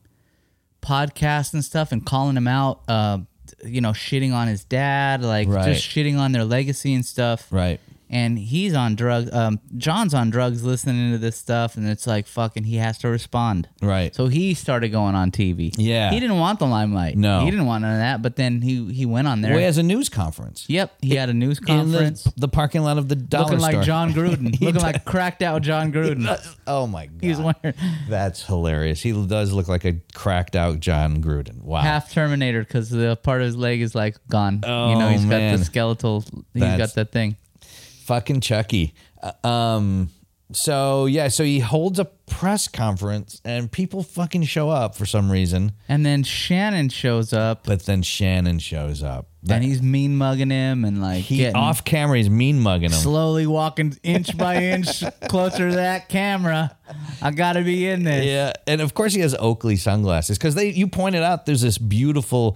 podcasts and stuff and calling him out, uh, you know, shitting on his dad, like Right. just shitting on their legacy and stuff. Right. And he's on drugs. Um, John's on drugs listening to this stuff, and it's like fucking. He has to respond. Right. So he started going on T V. Yeah. He didn't want the limelight. No. he didn't want none of that. But then he he went on there. Well, he has a news conference. Yep, he had a news In conference. the, the parking lot of the dollar Looking like store. John Gruden. He Looking does. like cracked out John Gruden. Oh my God. He's wearing That's hilarious. He does look like a cracked out John Gruden. Wow. half Terminator because the part of his leg is like gone. Oh, you know, he's man. got the skeletal. He's That's- got that thing. Fucking Chucky. Uh, um. So yeah. So he holds a press conference and people fucking show up for some reason. And then Shannon shows up, But then Shannon shows up. and he's mean mugging him and like he getting off camera. He's mean mugging him. slowly walking inch by inch closer to that camera. I gotta be in this. Yeah, and of course he has Oakley sunglasses because they. You pointed out there's this beautiful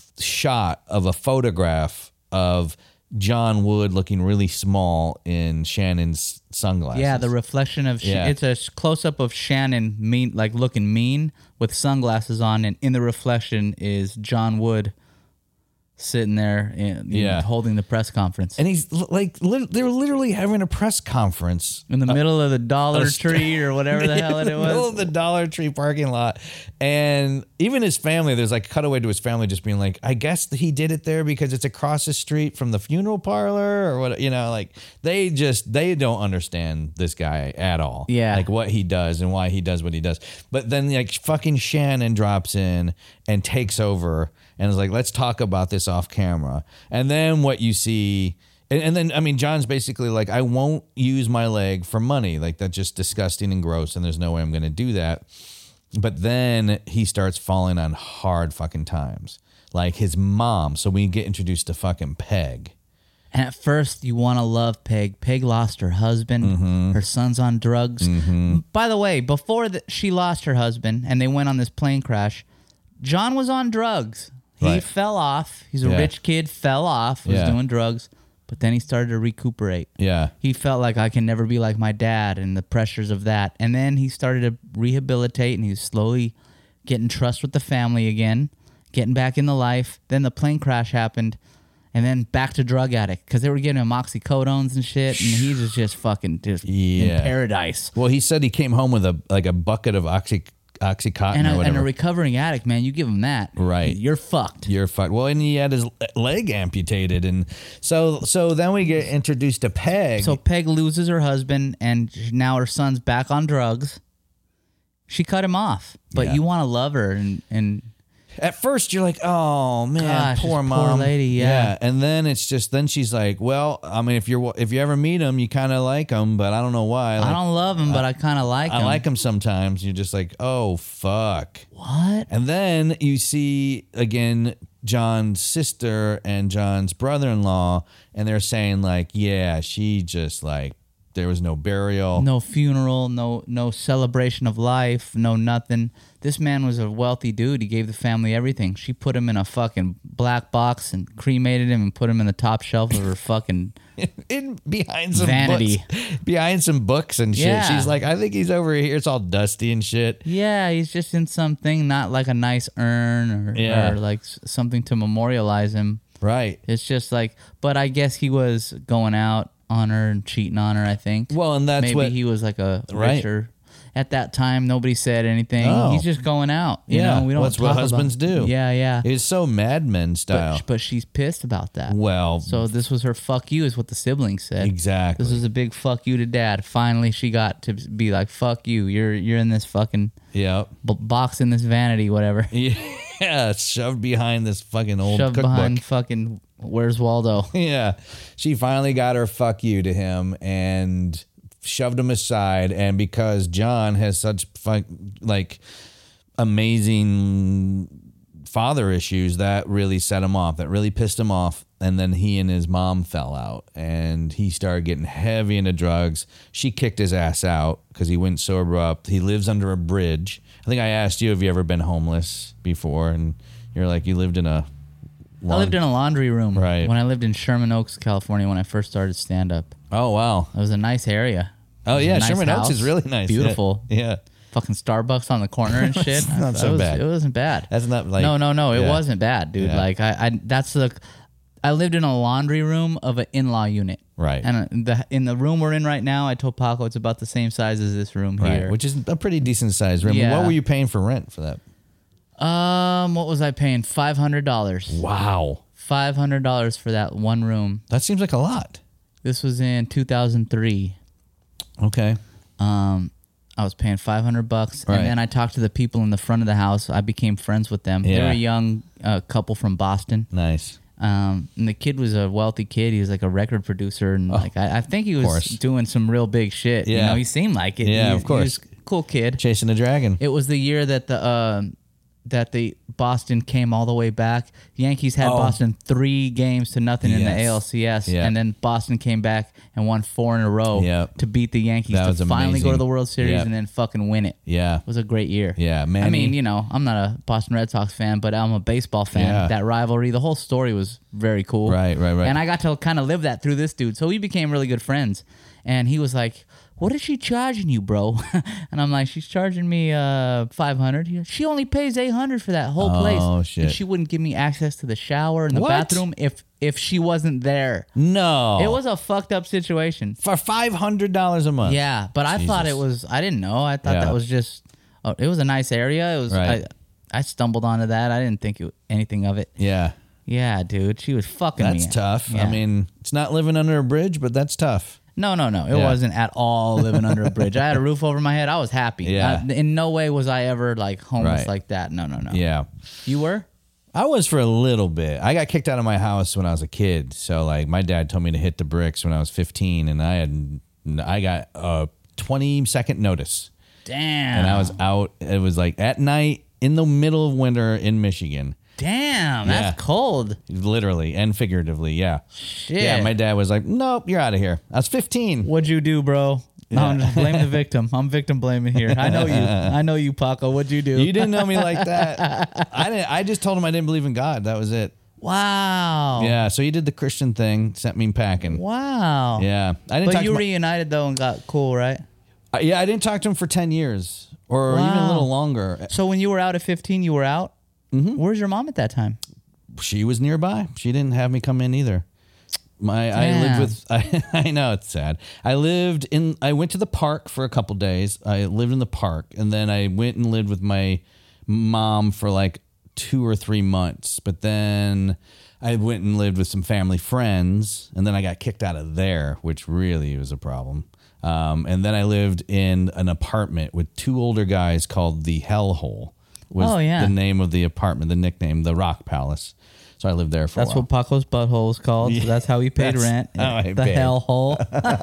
shot of a photograph of John Wood looking really small in Shannon's sunglasses. Yeah, the reflection of Sh- Yeah. it's a close up of Shannon mean like looking mean with sunglasses on, and in the reflection is John Wood sitting there and you Yeah. know, holding the press conference and he's li- like li- they're literally having a press conference in the middle of the Dollar a st- Tree or whatever the hell in it the middle was. of the Dollar Tree parking lot. And even his family, there's like cutaway to his family just being like, I guess he did it there because it's across the street from the funeral parlor or what, you know, like they just, they don't understand this guy at all. Yeah. Like what he does and why he does what he does. But then like fucking Shannon drops in and takes over and is like, let's talk about this off camera. And then what you see, and, and then, I mean, John's basically like, I won't use my leg for money. Like, that's just disgusting and gross, and there's no way I'm going to do that. But then he starts falling on hard fucking times. Like his mom. So we get introduced to fucking Peg. And at first, you want to love Peg. Peg lost her husband. Mm-hmm. Her son's on drugs. By the way, before the, she lost her husband and they went on this plane crash, John was on drugs. He Right. fell off. He's a Yeah. rich kid, fell off, was Yeah. doing drugs, but then he started to recuperate. Yeah. He felt like I can never be like my dad and the pressures of that. And then he started to rehabilitate and he was slowly getting trust with the family again, getting back in the life. Then the plane crash happened. And then back to drug addict because they were giving him oxycodones and shit, and he was just fucking just Yeah. in paradise. Well, he said he came home with a like a bucket of oxy oxycontin And or a, and whatever. a recovering addict, man, you give him that, Right. You're fucked. You're fucked. Well, and he had his leg amputated, and so so then we get introduced to Peg. So Peg loses her husband, and now her son's back on drugs. She cut him off, but Yeah. you want to love her, and and at first you're like, oh man, Gosh, poor this mom, poor lady, yeah. And then it's just then she's like, well, I mean, if you're if you ever meet him, you kind of like him, but I don't know why. Like, I don't love him, but I kind of like I him. like him sometimes. You're just like, oh fuck. What? And then you see again John's sister and John's brother-in-law, and they're saying like, yeah, she just like there was no burial. No funeral, no no celebration of life, no nothing. This man was a wealthy dude. He gave the family everything. She put him in a fucking black box and cremated him and put him in the top shelf of her fucking in behind some vanity. books, behind some books and shit. Yeah. She's like, I think he's over here. It's all dusty and shit. Yeah, he's just in something, not like a nice urn or, Yeah. or like s- something to memorialize him. Right. It's just like, but I guess he was going out on her and cheating on her, I think. Well, and that's Maybe what... he was like a Right. richer... At that time, nobody said anything. Oh. He's just going out. You yeah, know, we don't that's talk what about- husbands do. Yeah, yeah. It's so Mad Men style. But, but she's pissed about that. Well, So this was her fuck you, is what the siblings said. exactly. This was a big fuck you to dad. Finally, she got to be like, fuck you. You're you're in this fucking Yep. b- box in this vanity, whatever. Yeah, shoved behind this fucking old Shoved cookbook. behind fucking Where's Waldo? Yeah. She finally got her fuck you to him and shoved him aside. And because John has such fuck, like amazing father issues, that really set him off. That really pissed him off. And then he and his mom fell out and he started getting heavy into drugs. She kicked his ass out because he went sober up. He lives under a bridge. I think I asked you, have you ever been homeless before? And you're like, you lived in a... I lived in a laundry room Right. when I lived in Sherman Oaks, California, when I first started stand-up. Oh, wow. It was a nice area. Oh, It was a yeah. nice Sherman Oaks house. is really nice. Yeah. Beautiful. Yeah. Fucking Starbucks on the corner and shit. It's not I- so it was, bad. It wasn't bad. That's not like... no, no, no. It yeah. wasn't bad, dude. Yeah. Like, I, I, that's the... I lived in a laundry room of an in-law unit. Right. And uh, the in the room we're in right now, I told Paco it's about the same size as this room Right. here. Which is a pretty decent sized room. Yeah. What were you paying for rent for that? Um, what was I paying? Five hundred dollars. Wow. Five hundred dollars for that one room. That seems like a lot. This was in two thousand three. Okay. Um, I was paying five hundred bucks, Right. and then I talked to the people in the front of the house. I became friends with them. They Yeah. were a young uh, couple from Boston. Nice. Um, and the kid was a wealthy kid. He was like a record producer, and like I, I think he was course. doing some real big shit. You Yeah. know, he seemed like it. Yeah, He- of course. He was a cool kid. Chasing a dragon. It was the year that the uh, that the Boston came all the way back. Yankees had Oh. Boston three games to nothing in the Yes. A L C S, Yeah. and then Boston came back and won four in a row Yep. to beat the Yankees That to was finally go to amazing. the World Series Yep. and then fucking win it. Yeah. It was a great year. Yeah, man. I mean, you know, I'm not a Boston Red Sox fan, but I'm a baseball fan. Yeah. That rivalry, the whole story was very cool. Right, right, right. And I got to kind of live that through this dude. So we became really good friends. And he was like, "What is she charging you, bro?" And I'm like, "She's charging me uh five hundred." He goes, "She only pays eight hundred for that whole place." Oh, shit. And she wouldn't give me access to the shower and the What? bathroom if if she wasn't there. No. It was a fucked up situation. for five hundred dollars a month. Yeah, but I thought it Jesus. was. I didn't know. I thought Yeah. that was just. Oh, it was a nice area. It was. Right. I, I stumbled onto that. I didn't think it, anything of it. Yeah. Yeah, dude, she was fucking me. That's tough. Yeah. I mean, it's not living under a bridge, but that's tough. no, no, no. It Yeah. wasn't at all living under a bridge. I had a roof over my head. I was happy. Yeah. I- in no way was I ever like homeless Right. like that. No, no, no. Yeah. You were? I was for a little bit. I got kicked out of my house when I was a kid. So like my dad told me to hit the bricks when I was fifteen and I had I got a twenty second notice. Damn. And I was out. It was like at night in the middle of winter in Michigan. Damn, Yeah. that's cold. Literally and figuratively, yeah. Shit. Yeah, my dad was like, "Nope, you're out of here." I was fifteen. What'd you do, bro? No, I'm just blame the victim. I'm victim blaming here. I know you. I know you, Paco. What'd you do? You didn't know me like that. I didn't. I just told him I didn't believe in God. That was it. Wow. Yeah. So he did the Christian thing, sent me packing. Wow. Yeah. I didn't. But talk you to my- reunited though and got cool, right? Uh, yeah, I didn't talk to him for ten years or even a Wow. little longer. So when you were out at fifteen, you were out? Mm-hmm. Where's your mom at that time? She was nearby. She didn't have me come in either. My I Damn. lived with I, I know it's sad. I lived in I went to the park for a couple days. I lived in the park and then I went and lived with my mom for like two or three months. But then I went and lived with some family friends and then I got kicked out of there, which really was a problem. Um, and then I lived in an apartment with two older guys called the Hellhole. Was Oh, yeah. the name of the apartment, the nickname, the Rock Palace. So I lived there for That's a while. what Paco's butthole is called. So that's how he paid That's rent. how I the paid. hellhole.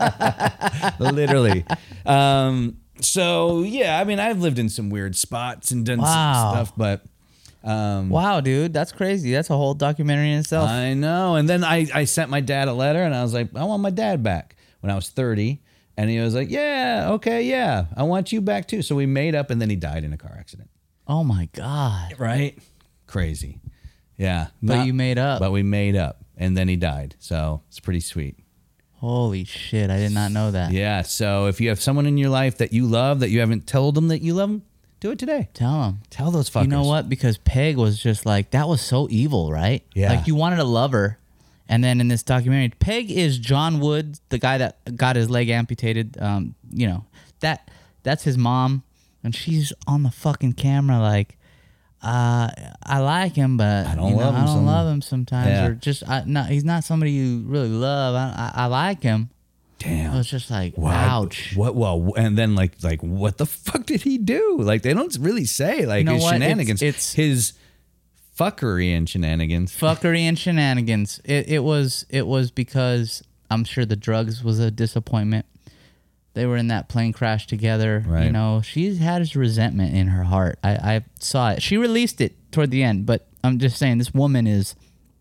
Literally. Um, so yeah, I mean, I've lived in some weird spots and done Wow. some stuff, but um, Wow, dude, that's crazy. That's a whole documentary in itself. I know. And then I, I sent my dad a letter and I was like, I want my dad back when I was thirty. And he was like, yeah, okay, yeah, I want you back too. So we made up and then he died in a car accident. oh my god. Right? Crazy. Yeah. But Not- you made up. But we made up and then he died. So it's pretty sweet. Holy shit, I did not know that. Yeah. So if you have someone in your life that you love, that you haven't told them that you love them, Do it today. Tell him. Tell those fuckers. You know what? Because Peg was just like, that was so evil, right? Yeah. Like, you wanted to love her. And then in this documentary, Peg is John Wood, the guy that got his leg amputated. Um, you know, that that's his mom. And she's on the fucking camera like, uh, I like him, but I don't you know, love him I don't some- love him sometimes. Yeah. Or just, I, not, he's not somebody you really love. I, I, I like him. Damn. I was just like, Wow. ouch. What? Well, and then like, like, what the fuck did he do? Like, they don't really say like You know his what? It's- shenanigans. it's- his fuckery and shenanigans. Fuckery and shenanigans. It, it was it was because I'm sure the drugs was a disappointment. They were in that plane crash together. Right. You know, she had his resentment in her heart. I, I saw it. She released it toward the end, but I'm just saying this woman is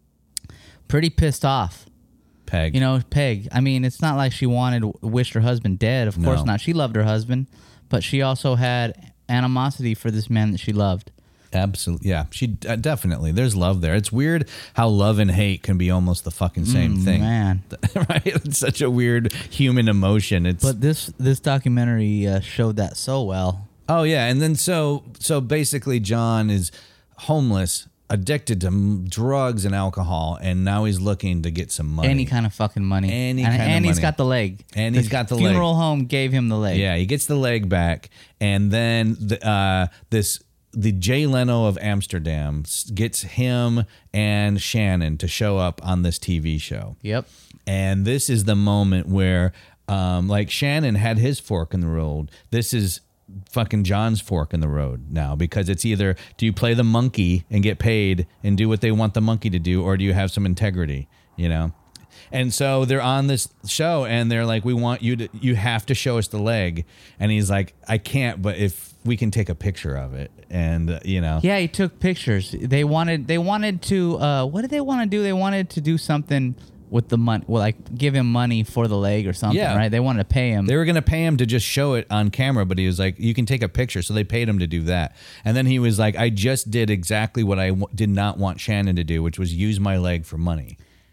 pretty pissed off. Peg. You know, Peg. I mean, it's not like she wanted, wished her husband dead. Of course No. not. She loved her husband, but she also had animosity for this man that she loved. Absolutely. Yeah, she uh, definitely. There's love there. It's weird how love and hate can be almost the fucking same Mm, thing. man. Right? It's such a weird human emotion. It's But this this documentary uh, showed that so well. Oh yeah, and then so so basically John is homeless, addicted to m- drugs and alcohol, and now he's looking to get some money. Any kind of fucking money. Any and, kind of and he's money. got the leg. And he's got the leg. funeral home gave him the leg. Yeah, he gets the leg back, and then the, uh, this the Jay Leno of Amsterdam s- gets him and Shannon to show up on this T V show. Yep. And this is the moment where, um, like, Shannon had his fork in the road. This is fucking John's fork in the road now, because it's either do you play the monkey and get paid and do what they want the monkey to do, or do you have some integrity, you know? And so they're on this show and they're like, we want you to, you have to show us the leg. And he's like, I can't, but if we can take a picture of it. And, uh, you know. Yeah, he took pictures. They wanted they wanted to, uh, what did they want to do? They wanted to do something with the money, well, like give him money for the leg or something, Yeah. right? They wanted to pay him. They were going to pay him to just show it on camera, but he was like, you can take a picture. So they paid him to do that. And then he was like, I just did exactly what I w- did not want Shannon to do, which was use my leg for money.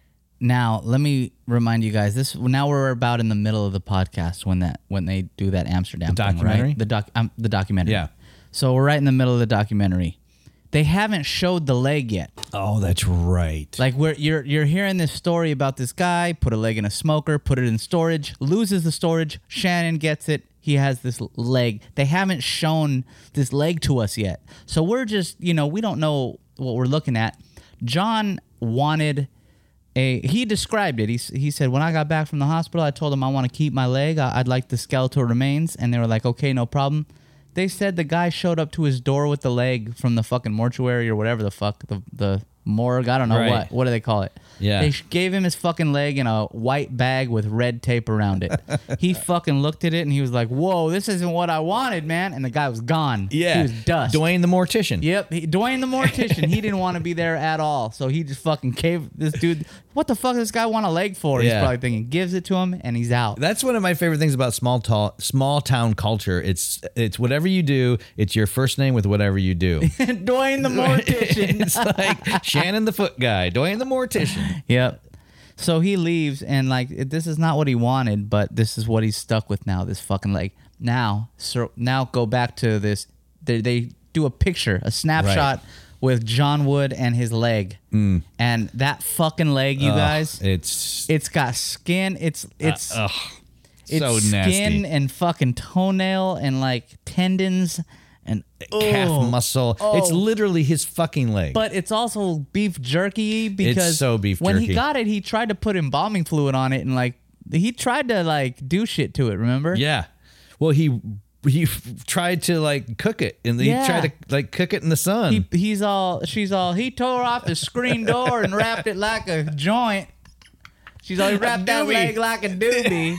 Now, let me remind you guys. This now we're about in the middle of the podcast when that when they do that Amsterdam The thing, documentary? right? The doc, um, the documentary. Yeah. So we're right in the middle of the documentary. They haven't showed the leg yet. Oh, that's right. Like we're you're you're hearing this story about this guy put a leg in a smoker, put it in storage, loses the storage. Shannon gets it. He has this leg. They haven't shown this leg to us yet. So we're just, you know, we don't know what we're looking at. John wanted a, he described it. He, he said, when I got back from the hospital, I told him I want to keep my leg. I, I'd like the skeletal remains. And they were like, okay, no problem. They said the guy showed up to his door with the leg from the fucking mortuary or whatever the fuck, the, the morgue. I don't know Right. what. What do they call it? Yeah. They sh- gave him his fucking leg in a white bag with red tape around it. He fucking looked at it and he was like, whoa, this isn't what I wanted, man. And the guy was gone. Yeah. He was dust. Dwayne the Mortician. Yep, he, Dwayne the Mortician. He didn't want to be there at all, so he just fucking gave this dude. What the fuck does this guy want a leg for? He's Yeah. probably thinking. Gives it to him, and he's out. That's one of my favorite things about small ta- small town culture. It's it's whatever you do, it's your first name with whatever you do. Dwayne the Mortician. It's like Shannon the Foot Guy, Dwayne the Mortician. Yep. So he leaves, and like it- this is not what he wanted, but this is what he's stuck with now. This fucking leg. Now, so now go back to this. They, they do a picture, a snapshot. Right. With John Wood and his leg, mm. and that fucking leg, you Ugh, guys, it's it's got skin. It's it's uh, ugh, it's so skin nasty. and fucking toenail and like tendons and Calf oh, muscle. oh. It's literally his fucking leg. But it's also beef jerky because so beef when jerky. he got it, he tried to put embalming fluid on it and like he tried to like do shit to it. Remember? yeah. Well, he he tried to like cook it, and he Yeah. tried to like cook it in the sun. He, he's all, she's all, he tore off the screen door and wrapped it like a joint. She's all, he wrapped that doobie. leg like a doobie.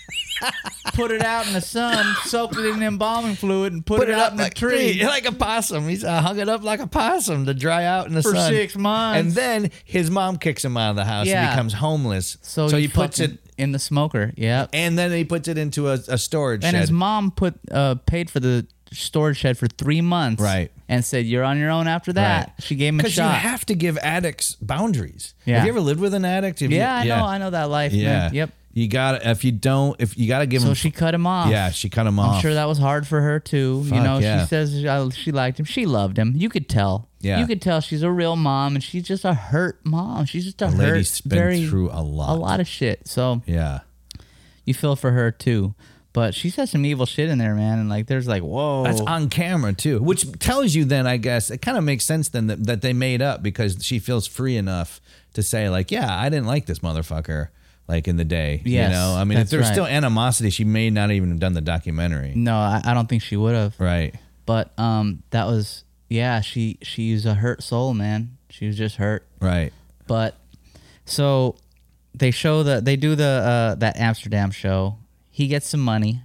Put it out in the sun, soaked it in embalming fluid, and put, it, up in like a tree. like a possum. He's uh, hung it up like a possum to dry out in the For sun six months. And then his mom kicks him out of the house and Yeah. becomes homeless. So, So, he, he puts fucking- it, in the smoker. Yep. and then he puts it into a, a storage And shed. his mom put uh, paid for the storage shed for three months. Right. And said, you're on your own after that. Right. She gave him a Because you shot. have to give addicts boundaries. Yeah. Have you ever lived with an addict? Have yeah, you, I know. I know that life. Yeah. Man. Yep. You got to if you don't if you got to give so him. So she cut him off. Yeah, she cut him off. I'm sure that was hard for her too. Fuck, you know, yeah. she says uh, she liked him. She loved him. You could tell. Yeah. You could tell she's a real mom, and she's just a hurt mom. She's just a The hurt. lady's been very, through a lot. A lot of shit. So yeah, you feel for her too. But she says some evil shit in there, man. And like, there's like, whoa. That's on camera too, which tells you then, I guess, it kind of makes sense then that, that they made up because she feels free enough to say like, yeah, I didn't like this motherfucker like in the day. Yes, you know, I mean, if that's there's right. still animosity, she may not even have done the documentary. No, I, I don't think she would have. Right. But um, that was, yeah, she she's a hurt soul, man. She was just hurt. Right. But so they show the they do the uh, that Amsterdam show. He gets some money,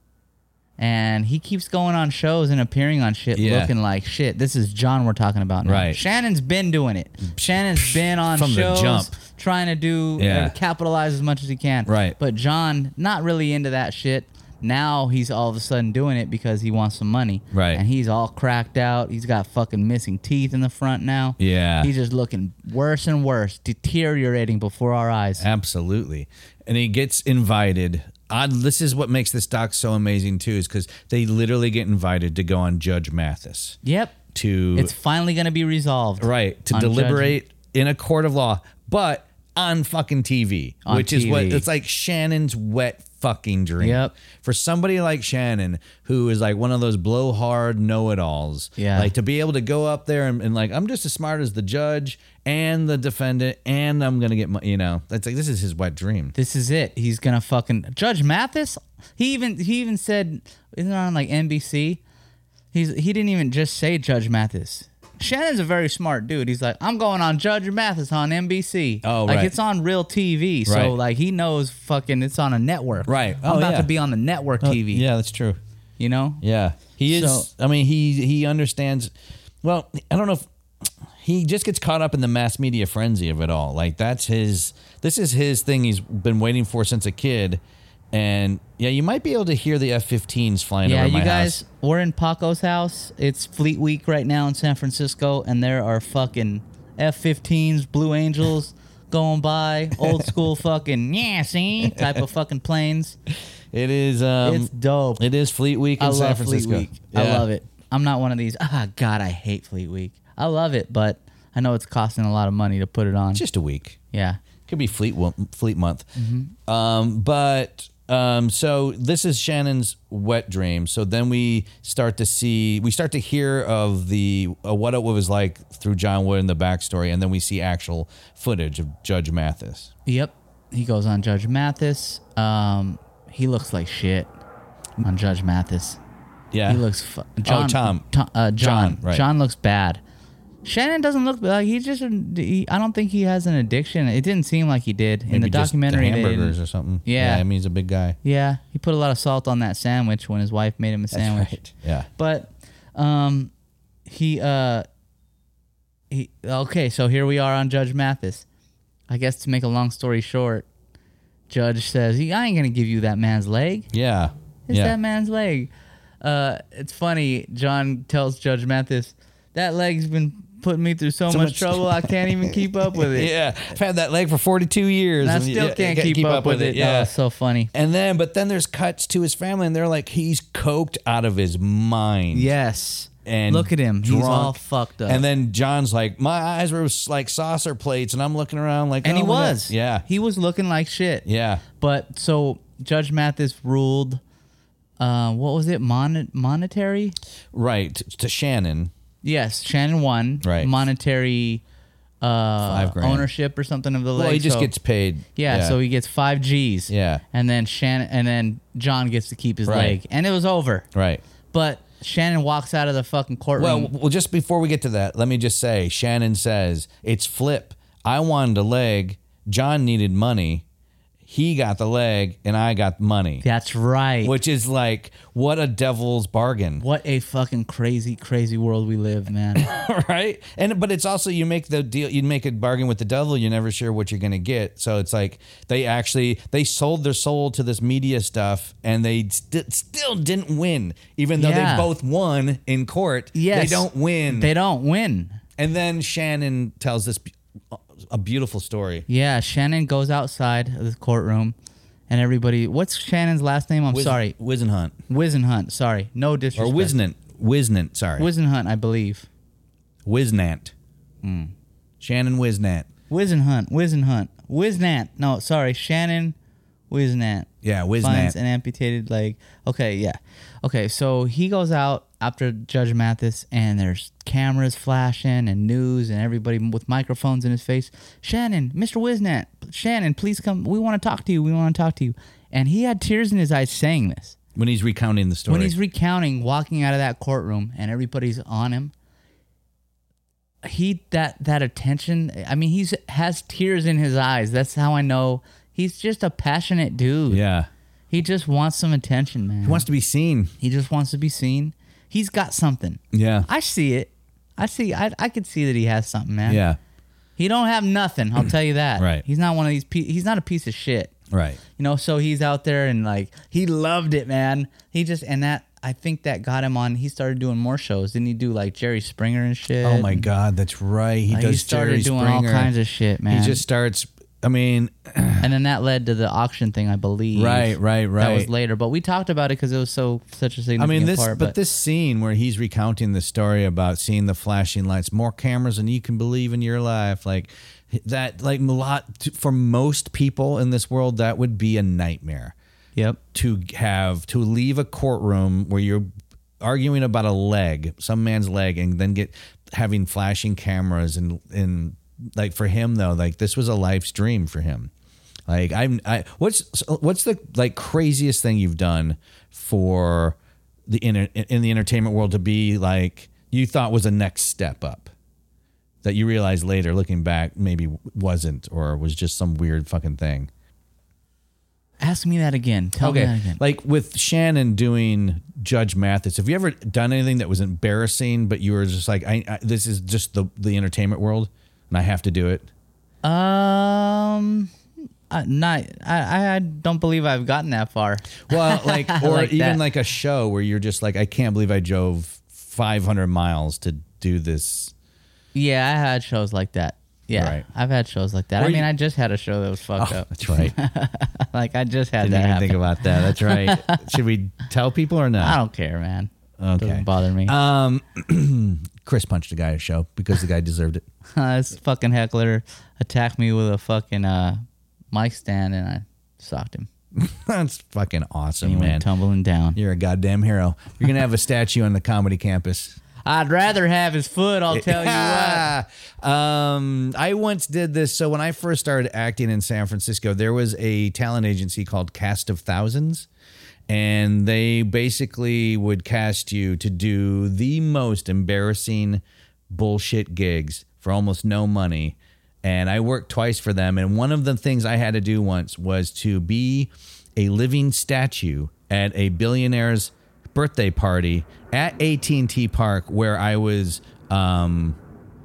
and he keeps going on shows and appearing on shit, Yeah. looking like shit. This is John we're talking about now. Right. Shannon's been doing it. Shannon's been on From the shows, jump. trying to do Yeah. uh, capitalize as much as he can. Right. But John, not really into that shit. Now he's all of a sudden doing it because he wants some money. Right. And he's all cracked out. He's got fucking missing teeth in the front now. Yeah. He's just looking worse and worse, deteriorating before our eyes. Absolutely. And he gets invited. Odd, this is what makes this doc so amazing too, is because they literally get invited to go on Judge Mathis. Yep. To It's finally going to be resolved. right to on deliberate in a court of law, but on fucking T V, On which is what T V. it's like Shannon's wet fucking dream. Yep. For somebody like Shannon, who is like one of those blowhard know-it-alls, Yeah. like to be able to go up there and, and like, I'm just as smart as the judge and the defendant, and I'm gonna get my, you know, that's like this is his wet dream. This is it. He's gonna fucking Judge Mathis. He even he even said, isn't it on like N B C? He's he didn't even just say Judge Mathis. Shannon's a very smart dude. He's like, I'm going on Judge Mathis on N B C. Oh, like right. it's on real T V. So Right. like he knows fucking it's on a network. Right. I'm Oh, about yeah. to be on the network T V. Yeah, that's true. You know? Yeah, he is. So- I mean, he he understands. Well, I don't know if he just gets caught up in the mass media frenzy of it all. Like that's his. This is his thing. He's been waiting for since a kid. And yeah, you might be able to hear the F fifteens flying Yeah, over you my guys, house. we're in Paco's house. It's Fleet Week right now in San Francisco, and there are fucking F fifteens, Blue Angels going by, old school fucking yeah, see type of fucking planes. It is. Um, It's dope. It is Fleet Week in I San love Francisco. Fleet Week. I Yeah. love it. I'm not one of these. Ah, God, I hate Fleet Week. I love it, but I know it's costing a lot of money to put it on. Just a week. Yeah. Could be Fleet wo- Fleet Month. Mm-hmm. Um, but um, so this is Shannon's wet dream. So then we start to see, we start to hear of the uh, what it was like through John Wood and the backstory, and then we see actual footage of Judge Mathis. Yep. He goes on Judge Mathis. Um, he looks like shit on Judge Mathis. Yeah, He looks. Fu- John, oh, Tom. Tom- uh, John. John, right. John looks bad. Shannon doesn't look like he's just. He, I don't think he has an addiction. It didn't seem like he did in Maybe the just documentary. the they hamburgers didn't- or something. Yeah. I mean he's a big guy. Yeah, he put a lot of salt on that sandwich when his wife made him a sandwich. right. Yeah. But, um, he uh, he okay. So here we are on Judge Mathis. I guess to make a long story short, Judge says, "I ain't gonna give you that man's leg. Yeah. It's yeah. that man's leg." Uh, it's funny. John tells Judge Mathis, "That leg's been putting me through so, So much, much- trouble. I can't even keep up with it. Yeah, I've had that leg for forty-two years. And I and still yeah, can't keep, up, with it. Yeah, Oh, it's so funny. and then, but then there's cuts to his family, and they're like, he's coked out of his mind. Yes. And look at him. He's drunk. all fucked up. And then John's like, my eyes were like saucer plates, and I'm looking around like, and oh he my God. was. Yeah, He was looking like shit. yeah, But so Judge Mathis ruled, uh, what was it? Mon- monetary? right to Shannon. Yes. Shannon won. Right. Monetary uh, Five grand. ownership or something of the leg. Well, he just so- gets paid. Yeah, so he gets five G's. Yeah. And then Shannon and then John gets to keep his Right. leg. And it was over. right. But Shannon walks out of the fucking courtroom. Well, well, just before we get to that, let me just say, Shannon says it's flip. I wanted a leg. John needed money. He got the leg, and I got money. That's right. Which is like, what a devil's bargain. What a fucking crazy, crazy world we live, man. Right? And but it's also, you make the deal, you make a bargain with the devil, you're never sure what you're going to get. So it's like they actually they sold their soul to this media stuff, and they st- still didn't win, even though Yeah. they both won in court. Yes. They don't win. They don't win. And then Shannon tells this be- a beautiful story. Yeah, Shannon goes outside of the courtroom and everybody. What's Shannon's last name? I'm Wiz- sorry. Wizenhunt. Wizenhunt. Sorry. No Or disrespect. Wiznant. Wiznant, sorry. Wizenhunt, I believe. Wiznant. Mm. Shannon Wiznant. Wizenhunt. Wizenhunt. Wiznant. No, sorry. Shannon Wiznant. Yeah, Wiznant. Finds an amputated leg. Okay, yeah. Okay, so he goes out after Judge Mathis, and there's cameras flashing and news and everybody with microphones in his face. Shannon, Mister Wiznant, Shannon, please come. We want to talk to you. We want to talk to you. And he had tears in his eyes saying this. When he's recounting the story. When he's recounting, walking out of that courtroom, and everybody's on him. He that that attention. I mean, he's has tears in his eyes. That's how I know he's just a passionate dude. Yeah. He just wants some attention, man. He wants to be seen. He just wants to be seen. He's got something. Yeah. I see it. I see. I I could see that he has something, man. Yeah. He don't have nothing. I'll tell you that. Right. He's not one of these. Pe- he's not a piece of shit. Right. You know. So he's out there and like he loved it, man. He just and that I think that got him on. He started doing more shows. Didn't he do like Jerry Springer and shit? Oh my God, that's right. He Like, does. he started Jerry doing Springer. all kinds of shit, man. He just starts. I mean, and then that led to the auction thing, I believe. Right, right, right. That was later, but we talked about it because it was so such a I significant mean, this, part. but, this scene where he's recounting the story about seeing the flashing lights, more cameras than you can believe in your life, like that, like a lot for most people in this world, that would be a nightmare. Yep. To have to leave a courtroom where you're arguing about a leg, some man's leg, and then get having flashing cameras and and. Like for him though, like this was a life's dream for him. Like I'm, I what's what's the like craziest thing you've done for the in, in the entertainment world to be like you thought was a next step up that you realized later looking back maybe wasn't or was just some weird fucking thing. Ask me that again. Tell okay. me that again. Like with Shannon doing Judge Mathis, have you ever done anything that was embarrassing, but you were just like, I, I this is just the the entertainment world? And I have to do it. Um, I, not. I, I don't believe I've gotten that far. Well, like, or like even that. like a show where you're just like, I can't believe I drove five hundred miles to do this. Yeah, I had shows like that. Yeah, Right. I've had shows like that. Or I mean, you- I just had a show that was fucked Oh, up. that's right. Like I just had Didn't that even happen. think about that. That's right. Should we tell people or not? I don't care, man. Okay. Doesn't bother me. Um, Chris punched the guy at a show because the guy deserved it. This fucking heckler attacked me with a fucking uh, mic stand, and I socked him. That's fucking awesome, And he man. went tumbling down. You're a goddamn hero. You're gonna have a statue on the comedy campus. I'd rather have his foot. I'll tell you what. um, I once did this. So when I first started acting in San Francisco, there was a talent agency called Cast of Thousands. And they basically would cast you to do the most embarrassing bullshit gigs for almost no money. And I worked twice for them. And one of the things I had to do once was to be a living statue at a billionaire's birthday party at A T and T Park, where I was um,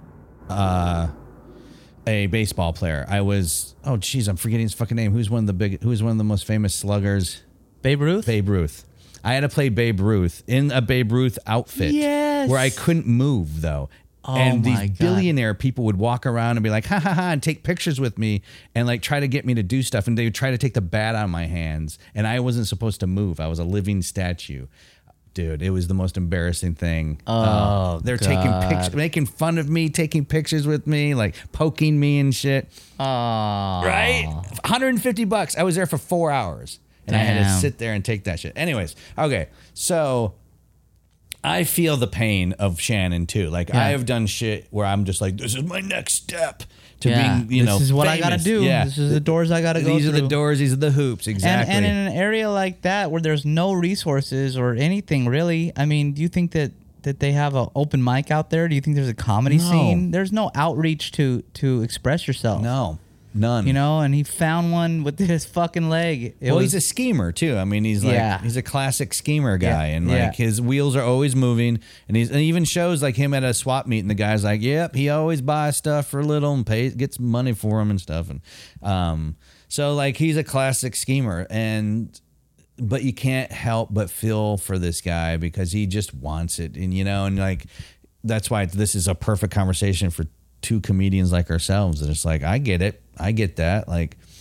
uh, a baseball player. I was, oh, geez, I'm forgetting his fucking name. Who's one of the big, who's one of the most famous sluggers? Babe Ruth? Babe Ruth. I had to play Babe Ruth in a Babe Ruth outfit. Yes. Where I couldn't move, though. Oh, and these my God. billionaire people would walk around and be like, ha ha ha, and take pictures with me and like try to get me to do stuff. And they would try to take the bat out of my hands. And I wasn't supposed to move. I was a living statue. Dude, it was the most embarrassing thing. Oh, Uh, they're taking God. pictures, making fun of me, taking pictures with me, like poking me and shit. Oh. Right? one hundred fifty bucks. I was there for four hours. And I had to Damn. sit there and take that shit. Anyways, okay. So I feel the pain of Shannon too. Like Yeah. I have done shit where I'm just like, this is my next step to Yeah. being, you This know, is what I gotta famous. do. Yeah. This is the doors I gotta go These are the through. doors. These are the hoops. Exactly. And, and in an area like that where there's no resources or anything really, I mean, do you think that, that they have an open mic out there? Do you think there's a comedy No. scene? There's no outreach to to express yourself. No, none. You know, and he found one with his fucking leg. It well, was, he's a schemer too. I mean, he's like Yeah. he's a classic schemer guy, Yeah. and Yeah. like his wheels are always moving. And he's and even shows like him at a swap meet, and the guy's like, "Yep, he always buys stuff for little and pays gets money for him and stuff." And um, so like he's a classic schemer, and but you can't help but feel for this guy because he just wants it, and you know, and like that's why this is a perfect conversation for two comedians like ourselves. And it's like, I get it, I get that, like.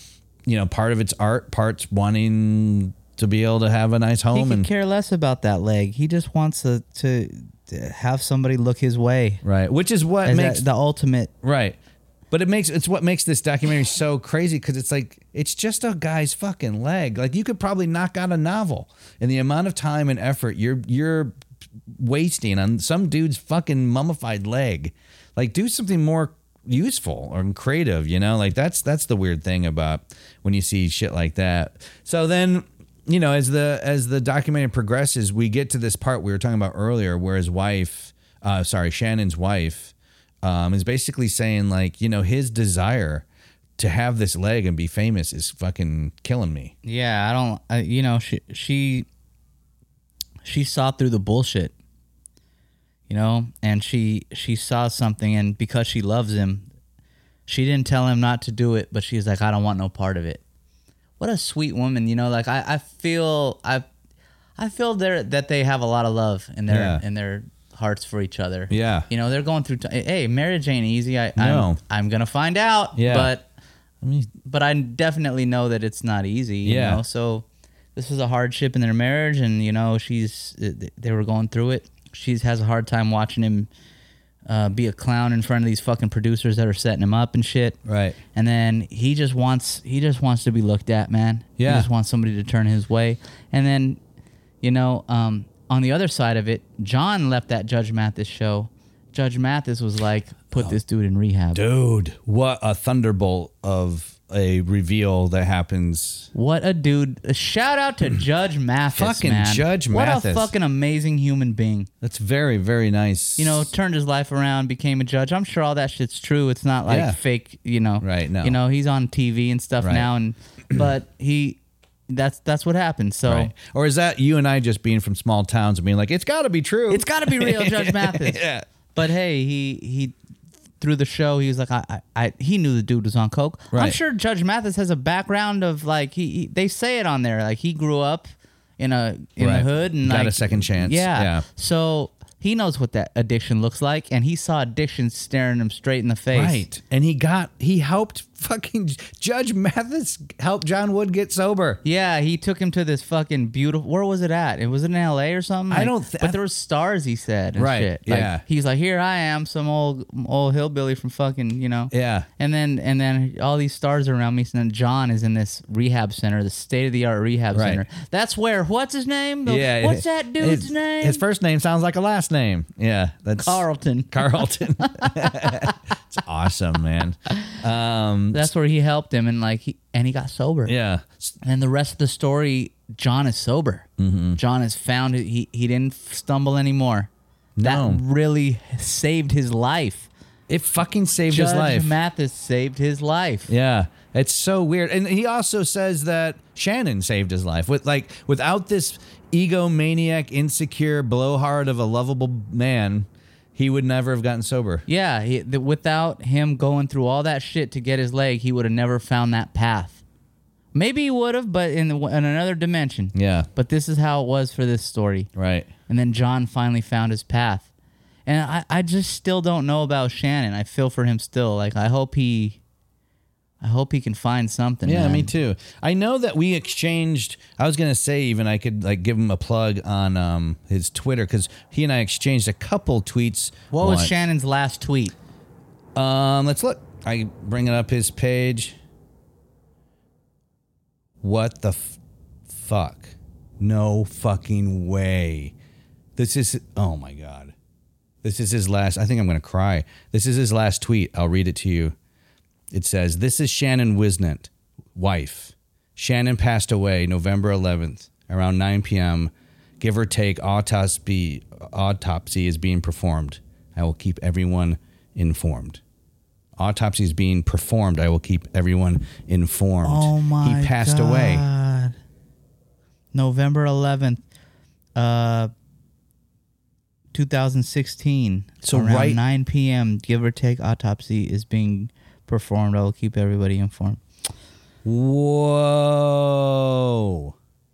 you know, part of it's art, parts wanting to be able to have a nice He home. could And care less about that leg. He just wants to, to, to have somebody look his way. right, which is what As makes that, the ultimate. right. But it makes it's what makes this documentary so crazy because it's like it's just a guy's fucking leg. Like you could probably knock out a novel in the amount of time and effort you're you're wasting on some dude's fucking mummified leg. Like do something more useful or creative, you know? Like that's that's the weird thing about when you see shit like that. So then, you know, as the as the documentary progresses, we get to this part we were talking about earlier where his wife, uh, sorry, Shannon's wife, um, is basically saying like, you know, his desire to have this leg and be famous is fucking killing me. Yeah, I don't. I, you know, she she she saw through the bullshit. You know, and she she saw something, and because she loves him, she didn't tell him not to do it, but she's like, I don't want no part of it. What a sweet woman, you know. Like I, I feel I I feel there that they have a lot of love in their Yeah. in their hearts for each other. Yeah. You know, they're going through. T- hey, marriage ain't easy. I No. I'm, I'm gonna find out. Yeah. But I mean, but I definitely know that it's not easy. You Yeah. know? So this was a hardship in their marriage, and you know, she's they were going through it. She has a hard time watching him uh, be a clown in front of these fucking producers that are setting him up and shit. right. And then he just wants he just wants to be looked at, man. Yeah. He just wants somebody to turn his way. And then, you know, um, on the other side of it, John left that Judge Mathis show. Judge Mathis was like, put this dude in rehab. Dude, what a thunderbolt of a reveal that happens. What a dude. A shout out to Judge Mathis, Fucking man. Judge What Mathis. a fucking amazing human being. That's very, very nice. You know, turned his life around, became a judge. I'm sure all that shit's true. It's not like Yeah. fake, you know. Right, no. You know, he's on T V and stuff Right. now, and but he, that's that's what happened. So Right. Or is that you and I just being from small towns and being like, it's got to be true? it's got to be real, Judge Mathis. Yeah. But hey, he he through the show, he was like, I, I, I he knew the dude was on coke. I'm Right. sure Judge Mathis has a background of like he, he they say it on there, like he grew up in a in Right. the hood and Got like, a second chance. Yeah. Yeah. So he knows what that addiction looks like, and he saw addiction staring him straight in the face. Right. And he got, he helped fucking Judge Mathis help John Wood get sober. Yeah, he took him to this fucking beautiful. Where was it at? It was in L A or something. I Like, don't thi- but there was stars. He said, and Right, Shit. Like, yeah. He's like, here I am, some old old hillbilly from fucking, you know. Yeah. And then and then all these stars are around me. And then John is in this rehab center, the state of the art rehab Right. center. That's where. What's his name? Yeah. What's that dude's his, name? His first name sounds like a last name. Yeah. That's Carlton. Carlton. It's awesome, man. Um, That's where he helped him, and like he and he got sober. yeah. And the rest of the story, John is sober. Mm-hmm. John has found it. He he didn't stumble anymore. No. That really saved his life. It fucking saved Judge his life. Mathis saved his life. Yeah, it's so weird. And he also says that Shannon saved his life. With like without this egomaniac, insecure blowhard of a lovable man, he would never have gotten sober. Yeah, he, the, without him going through all that shit to get his leg, he would have never found that path. Maybe he would have, but in, the, in another dimension. Yeah. But this is how it was for this story. Right. And then John finally found his path. And I, I just still don't know about Shannon. I feel for him still. Like, I hope he... I hope he can find something. Yeah, man. me too. I know that we exchanged. I was gonna say even I could like give him a plug on um, his Twitter because he and I exchanged a couple tweets. What was once. Shannon's last tweet? Um, let's look. I bring it up his page. What the f- fuck? No fucking way. This is. Oh my god. This is his last. I think I'm gonna cry. This is his last tweet. I'll read it to you. It says, "This is Shannon Wisnant, wife. Shannon passed away November eleventh around nine p.m. Give or take, autopsy, autopsy is being performed. I will keep everyone informed. Autopsy is being performed. I will keep everyone informed." Oh my He passed away. God. November eleventh, uh, twenty sixteen. So around right- nine p.m., give or take, autopsy is being performed. I will keep everybody informed. Whoa.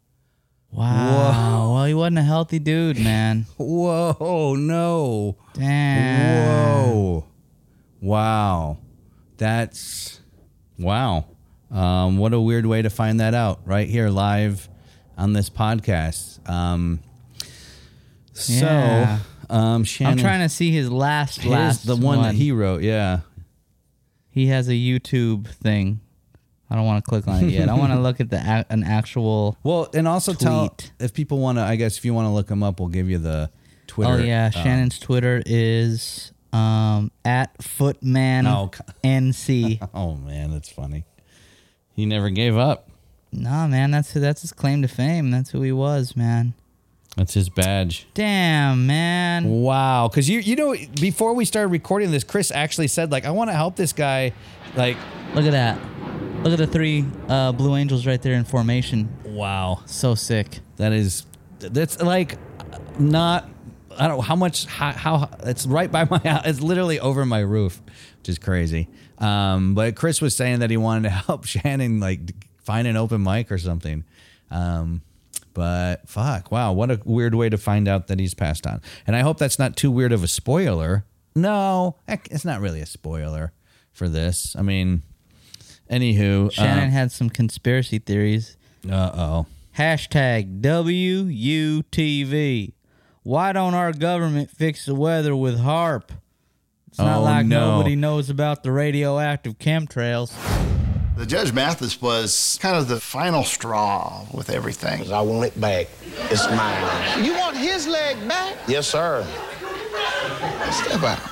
Wow. Well, he wasn't a healthy dude, man. Whoa, no. Damn. Whoa. Wow. That's wow. Um, what a weird way to find that out right here live on this podcast. Um, so, Yeah. um, Shannon, I'm trying to see his last his- last the one, that he wrote. Yeah. He has a YouTube thing. I don't want to click on it yet. I want to look at the a- an actual. Well, and also tell tweet. if people want to. I guess if you want to look him up, we'll give you the Twitter. Oh yeah, um, Shannon's Twitter is um, at Footman Oh, c- N C. Oh man, that's funny. He never gave up. Nah, man, that's that's his claim to fame. That's who he was, man. That's his badge. Damn, man. Wow, because you you know before we started recording this, Chris actually said like I want to help this guy. Like, Look at that. Look at the three uh, Blue Angels right there in formation. wow, So sick. that is that's like not. I don't know how much how, how it's right by my house. It's literally over my roof, which is crazy. Um, but Chris was saying that he wanted to help Shannon like find an open mic or something. Um, but fuck, wow, what a weird way to find out that he's passed on. And I hope that's not too weird of a spoiler. No, heck, it's not really a spoiler for this. I mean, anywho, Shannon had some conspiracy theories. uh oh. Hashtag W U T V. Why don't our government fix the weather with HARP? It's not Oh, like no. nobody knows about the radioactive chemtrails. The Judge Mathis was kind of the final straw with everything. I want it back. It's mine. You want his leg back? Yes, sir. Step out.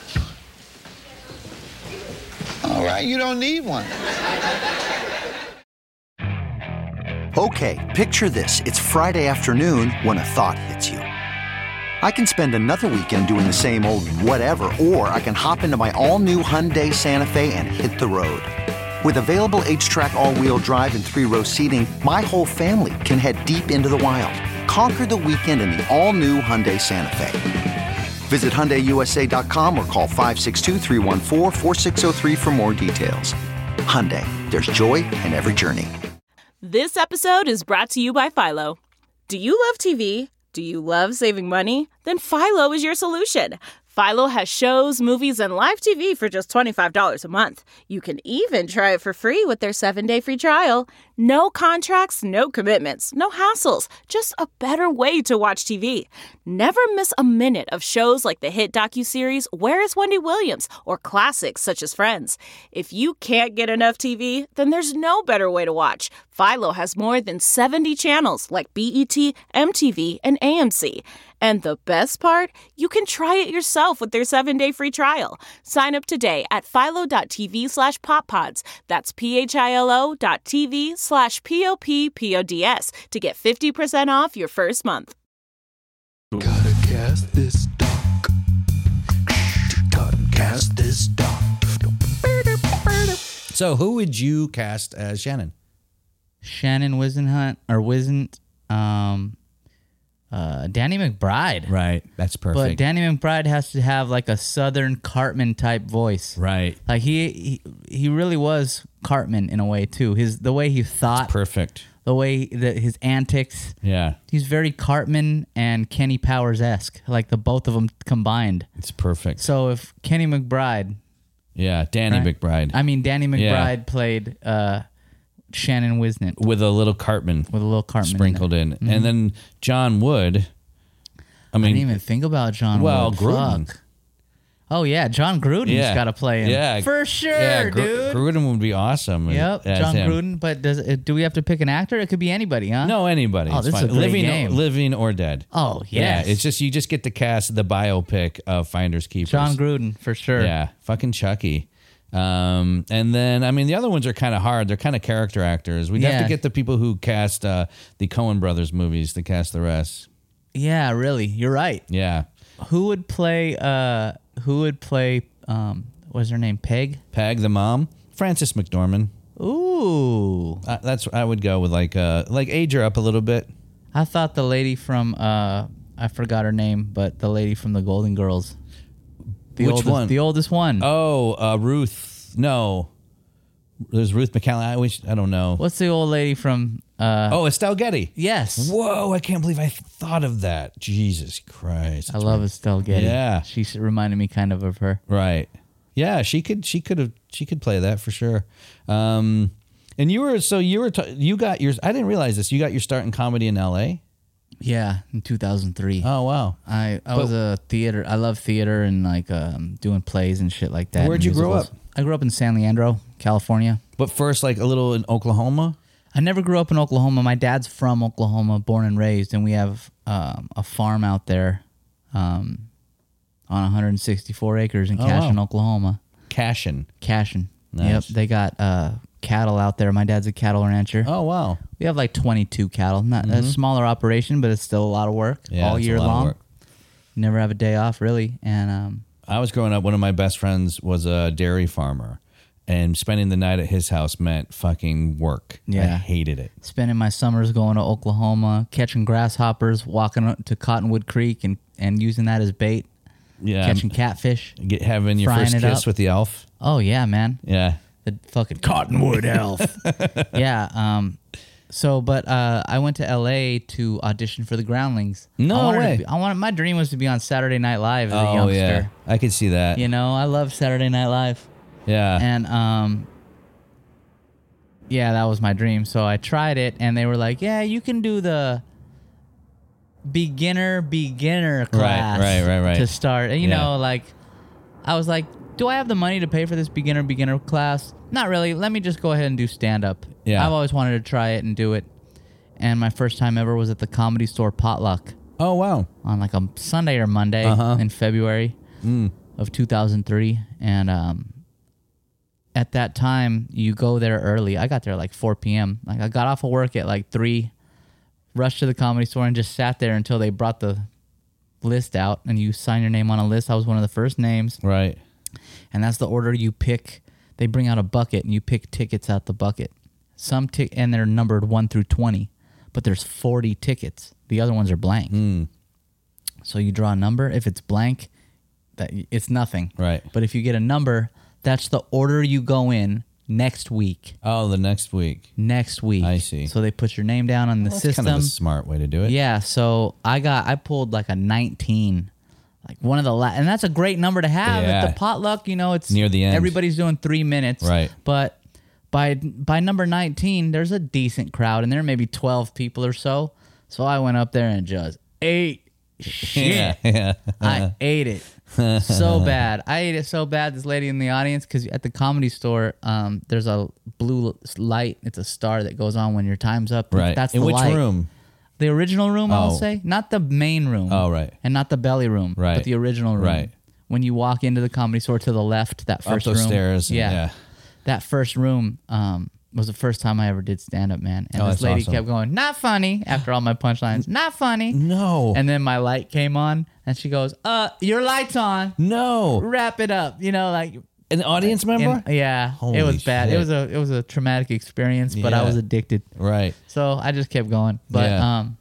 All right, you don't need one. Okay, picture this. It's Friday afternoon when a thought hits you. I can spend another weekend doing the same old whatever, or I can hop into my all-new Hyundai Santa Fe and hit the road. With available H-Track all-wheel drive and three-row seating, my whole family can head deep into the wild. Conquer the weekend in the all-new Hyundai Santa Fe. Visit Hyundai U S A dot com or call five six two, three one four, four six zero three for more details. Hyundai, there's joy in every journey. This episode is brought to you by Philo. Do you love T V? Do you love saving money? Then Philo is your solution. Philo has shows, movies, and live T V for just twenty-five dollars a month. You can even try it for free with their seven-day free trial. No contracts, no commitments, no hassles. Just a better way to watch T V. Never miss a minute of shows like the hit docuseries Where is Wendy Williams? Or classics such as Friends. If you can't get enough T V, then there's no better way to watch. Philo has more than seventy channels like B E T, M T V, and A M C. And the best part? You can try it yourself with their seven-day free trial. Sign up today at philo.tv slash poppods. That's P-H-I-L-O dot TV slash P-O-P-P-O-D-S to get fifty percent off your first month. Gotta cast this doc. Gotta cast this doc. So who would you cast as Shannon? Shannon Wisenhunt or Wisn't, um, uh, Danny McBride. Right, that's perfect. But Danny McBride has to have like a Southern Cartman type voice. Right. Like he he, he really was Cartman in a way too. His the way he thought. It's perfect. The way that his antics. Yeah. He's very Cartman and Kenny Powers esque, like the both of them combined. It's perfect. So if Kenny McBride. Yeah, Danny right? McBride. I mean, Danny McBride Yeah. played uh, Shannon Wisnant. With a little Cartman. With a little Cartman. Sprinkled in. Mm-hmm. And then John Wood. I mean, I didn't even think about John well, Wood. Gruden. Fuck. Oh, yeah. John Gruden's Yeah. got to play him. Yeah. For sure, yeah, Gr- dude. Gruden would be awesome. Yep, as John him. Gruden. But does it, do we have to pick an actor? It could be anybody, huh? No, anybody. Oh, It's this is fine. a great living, game. living or dead. Oh, Yeah, yes. it's just you just get to cast the biopic of Finders Keepers. John Gruden, for sure. Yeah, fucking Chucky. Um, and then I mean the other ones are kind of hard. They're kind of character actors. We'd have Yeah. to get the people who cast uh, the Coen Brothers movies to cast the rest. Yeah, really. You're right. Yeah. Who would play, uh, who would play, um, what's her name? Peg? Peg, the mom, Frances McDormand. Ooh. Uh, that's I would go with like uh like age her up a little bit. I thought the lady from, uh, I forgot her name, but the lady from the Golden Girls. The Which oldest, one? The oldest one. Oh, uh, Ruth. No, there's Ruth McCallum. I wish I don't know. What's the old lady from? Uh, oh, Estelle Getty. Yes. Whoa! I can't believe I thought of that. Jesus Christ! I love Estelle Getty. Yeah. She s- reminded me kind of of her. Right. Yeah, she could. She could have. She could play that for sure. Um, And you were so you were t- you got your I didn't realize this. You got your start in comedy in L A. Yeah, in two thousand three. Oh wow! I, I But- was a theater. I love theater and like um, doing plays and shit like that. Where'd you grow musicals. I grew up in San Leandro, California. But first, like a little in Oklahoma. I never grew up in Oklahoma. My dad's from Oklahoma, born and raised, and we have um, a farm out there um, on one hundred sixty-four acres in Oh, Cashin, wow. Oklahoma. Cashin. Cashin. Nice. Yep, they got uh, cattle out there. My dad's a cattle rancher. Oh wow! We have like twenty-two cattle. Not a Mhm. smaller operation, but it's still a lot of work Yeah, all it's a year lot of long. work. Never have a day off, really. And um, I was growing up. One of my best friends was a dairy farmer, and spending the night at his house meant fucking work. I Yeah. hated it. spending my summers going to Oklahoma, catching grasshoppers, walking up to Cottonwood Creek, and, and using that as bait. Yeah, Catching catfish. Get having your frying first it kiss up. with the elf. Oh yeah, man. Yeah, the fucking Cottonwood elf. yeah. Um. So, but uh, I went to L A to audition for the Groundlings. No I wanted way. To be, I wanted my dream was to be on Saturday Night Live as a Oh youngster. yeah, I could see that. You know, I love Saturday Night Live. Yeah. And um. Yeah, that was my dream. So I tried it, and they were like, "Yeah, you can do the beginner beginner class right, right, right. to start." And you Yeah. know, like, I was like, "Do I have the money to pay for this beginner beginner class?" Not really. Let me just go ahead and do stand up. Yeah. I've always wanted to try it and do it. And my first time ever was at the Comedy Store potluck. Oh wow! On like a Sunday or Monday Uh-huh. in February Mm. of two thousand three, and um. At that time, you go there early. I got there like four p.m. Like I got off of work at like three, rushed to the Comedy Store and just sat there until they brought the list out and you sign your name on a list. I was one of the first names. Right. And that's the order you pick. They bring out a bucket and you pick tickets out the bucket. Some tick and they're numbered one through twenty, but there's forty tickets. The other ones are blank. Mm. So you draw a number. If it's blank, that it's nothing. Right. But if you get a number, that's the order you go in next week. Oh, the next week. Next week. I see. So they put your name down on the Well, that's system. kind of a smart way to do it. Yeah. So I got, I pulled like a nineteen, like one of the last, and that's a great number to have Yeah. at the potluck. You know, it's Near the end. Everybody's doing three minutes. Right. But by by number nineteen, there's a decent crowd, and there may be twelve people or so. So I went up there and just ate shit. Yeah, yeah. I ate it so bad. I ate it so bad. This lady in the audience, because at the Comedy Store, um, there's a blue light. It's a star that goes on when your time's up. Right. That's In the which light. room? The original room, I'll Oh. say. Not the main room. Oh, right. And not the belly room. Right. But the original room. Right. When you walk into the Comedy Store to the left, that Up first those room. stairs, Yeah. yeah. That first room um, was the first time I ever did stand up, man. And Oh, this that's lady awesome. kept going, "Not funny," after all my punchlines. Not funny. No. And then my light came on, and she goes, "Uh, your light's on. No. Wrap it up." You know, like an audience member. and- yeah, Holy it was bad. It shit. was a it was a traumatic experience, but I Yeah. was addicted. Right. So I just kept going. But Yeah. um,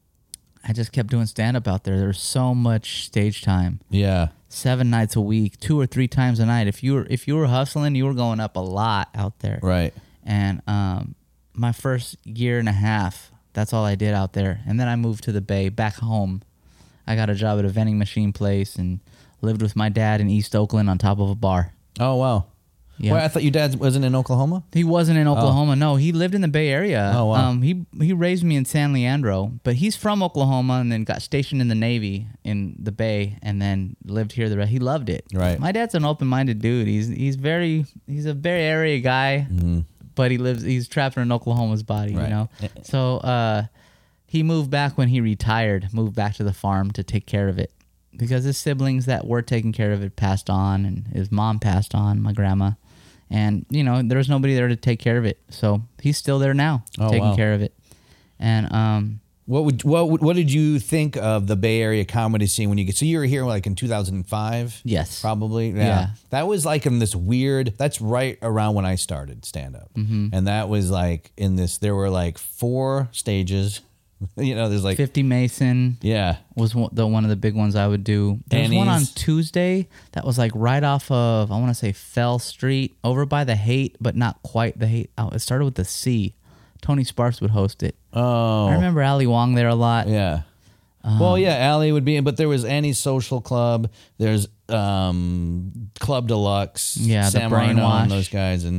I just kept doing stand up out there. There was so much stage time. Yeah. Seven nights a week, two or three times a night. If you were if you were hustling, you were going up a lot out there. Right. And um, my first year and a half, that's all I did out there. And then I moved to the Bay, back home. I got a job at a vending machine place and lived with my dad in East Oakland on top of a bar. Oh wow. Yeah. Well, I thought your dad wasn't in Oklahoma. He wasn't in Oklahoma. No, he lived in the Bay Area. Oh, wow. Um, he he raised me in San Leandro, but he's from Oklahoma and then got stationed in the Navy in the Bay and then lived here. The rest. He loved it. Right. My dad's an open-minded dude. He's he's very he's a very area guy, but he lives he's trapped in Oklahoma's body. Mm-hmm. Right. You know. So uh, he moved back when he retired. Moved back to the farm to take care of it because his siblings that were taking care of it passed on, and his mom passed on. My grandma. And, you know, there was nobody there to take care of it. So he's still there now, Oh, taking wow. care of it. And um, What would what would- what did you think of the Bay Area comedy scene when you get? So you were here like in two thousand five. Yes. Probably. Yeah. Yeah. That was like in this weird. That's right around when I started stand up, Mhm. and that was like in this. There were like four stages. You know, there's like fifty Mason yeah. was one, the one of the big ones I would do. There was one on Annie's. Tuesday that was like right off of, I want to say Fell Street, over by the Haight, but not quite the Haight. Oh, it started with the C. Tony Sparks would host it. Oh, I remember Ali Wong there a lot. Yeah. well, yeah, Allie would be, but there was Annie's Social Club. There's um, Club Deluxe. Yeah, the Sam Arno Brainwash. and those guys, and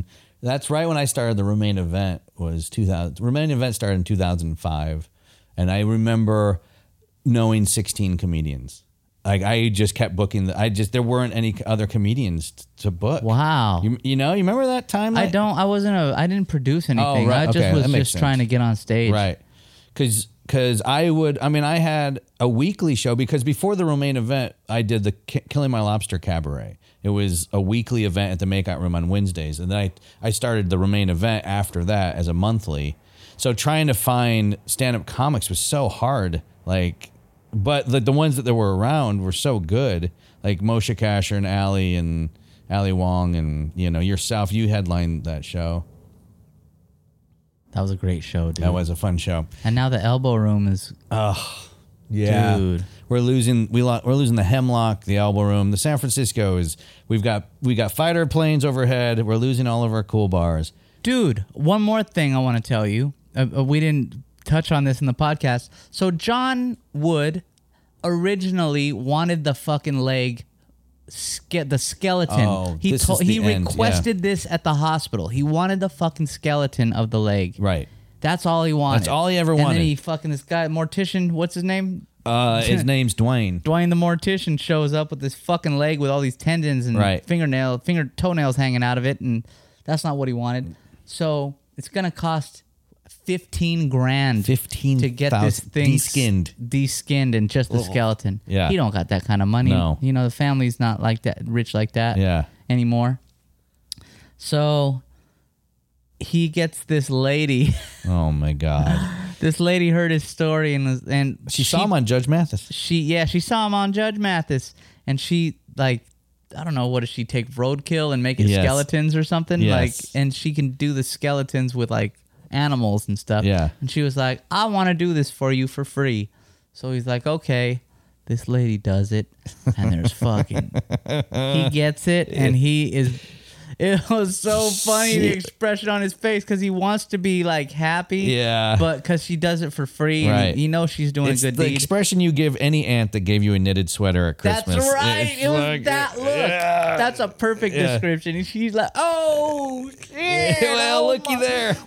That's right when I started the Remain event was two thousand. Remain event started in two thousand five, and I remember knowing sixteen comedians. Like I just kept booking. The, I just there weren't any other comedians t- to book. Wow. You, you know, you remember that time? I that- don't. I wasn't a. I didn't produce anything. Oh, right. I just Okay, was that makes just sense. trying to get on stage. Right. Because because I would. I mean, I had a weekly show because before the Romaine event, I did the K- Killing My Lobster Cabaret. It was a weekly event at the Makeout Room on Wednesdays, and then I I started the Romaine event after that as a monthly. So trying to find stand up comics was so hard. Like. But the the ones that there were around were so good, like Moshe Kasher and Ali and Ali Wong and you know yourself. You headlined that show. That was a great show, dude. That was a fun show. And now the Elbow Room is. Oh, yeah, dude. We're losing we lo- we're losing the Hemlock, the Elbow Room, the San Francisco is. We've got we got fighter planes overhead. We're losing all of our cool bars, dude. One more thing I want to tell you. Uh, uh, we didn't touch on this in the podcast. So John Wood originally wanted the fucking leg, ske- the skeleton. Oh, he this to- is the he end, requested this at the hospital. He wanted the fucking skeleton of the leg. Right. That's all he wanted. That's all he ever and wanted. And then he fucking this guy mortician. What's his name? Uh, his name's Dwayne. Dwayne the mortician shows up with this fucking leg with all these tendons and Right. fingernail, finger toenails hanging out of it, and that's not what he wanted. So it's gonna cost fifteen grand fifteen to get this thing de-skinned. de-skinned and just the Ugh. skeleton. Yeah. He don't got that kind of money. No. You know, the family's not like that, rich like that Yeah. anymore. So he gets this lady. Oh my God. This lady heard his story and was- and She saw him on Judge Mathis. She yeah, she saw him on Judge Mathis, and she like I don't know what does she take roadkill and make it Yes. skeletons or something Yes. like, and she can do the skeletons with like animals and stuff. Yeah. And she was like, I want to do this for you for free. So he's like, okay. This lady does it, and there's fucking. He gets it, and he is. It was so funny the expression on his face because he wants to be like happy, Yeah. but because she does it for free, Right. and you know she's doing It's a good the deed. expression you give any aunt that gave you a knitted sweater at Christmas. That's right. It's It was like- that look. Yeah. That's a perfect Yeah. description. And she's like, "Oh shit! Well, oh looky my- there.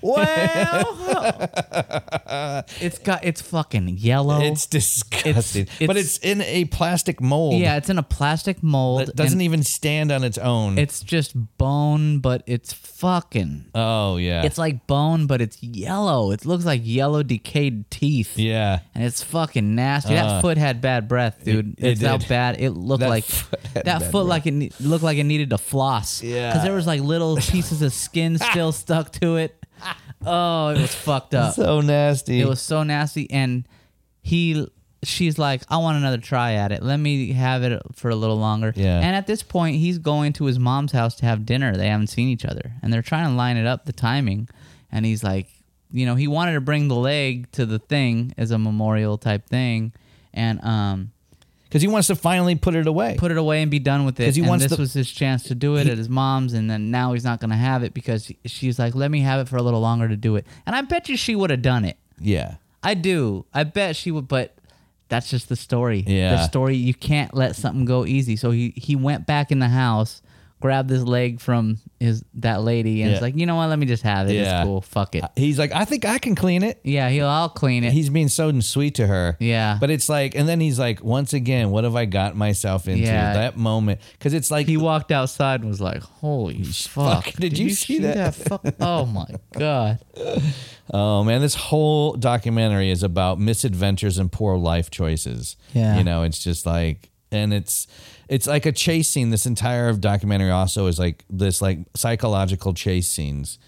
Well, it's got it's fucking yellow. It's disgusting. It's- but it's in a plastic mold. yeah, it's in a plastic mold. That doesn't and even stand on its own. It's just bone, but it's fucking. oh, yeah. It's like bone, but it's yellow. It looks like yellow decayed teeth. yeah. And it's fucking nasty. That Uh, foot had bad breath, dude. it It's how did. bad it looked That like. foot had That bad foot breath. like it ne- looked like it needed to floss. Yeah. Because there was like little pieces of skin still stuck to it. Oh, it was fucked up. So nasty. It was so nasty, and he, she's like, I want another try at it. Let me have it for a little longer. Yeah. And at this point, he's going to his mom's house to have dinner. They haven't seen each other, and they're trying to line it up, the timing. And he's like, you know, he wanted to bring the leg to the thing as a memorial type thing, and um, because he wants to finally put it away. put it away and be done with it. 'Cause he and wants this the- was his chance to do it he- at his mom's, and then now he's not going to have it because she's like, let me have it for a little longer to do it. And I bet you she would have done it. yeah. I do. I bet she would, but that's just the story. Yeah. The story, you can't let something go easy. So he, he went back in the house, grabbed his leg from his that lady, and Yeah. it's like, you know what, let me just have it. Yeah. It's cool. Fuck it. He's like, I think I can clean it. Yeah, he'll, I'll clean it. He's being so sweet to her. Yeah. But it's like, and then he's like, once again, what have I got myself into? Yeah. That moment. Because it's like, He walked outside and was like, holy fuck. fuck, did you see that? fuck? Oh my God. oh man, this whole documentary is about misadventures and poor life choices. Yeah. You know, it's just like, and it's, it's like a chase scene. This entire documentary also is like this, like psychological chase scenes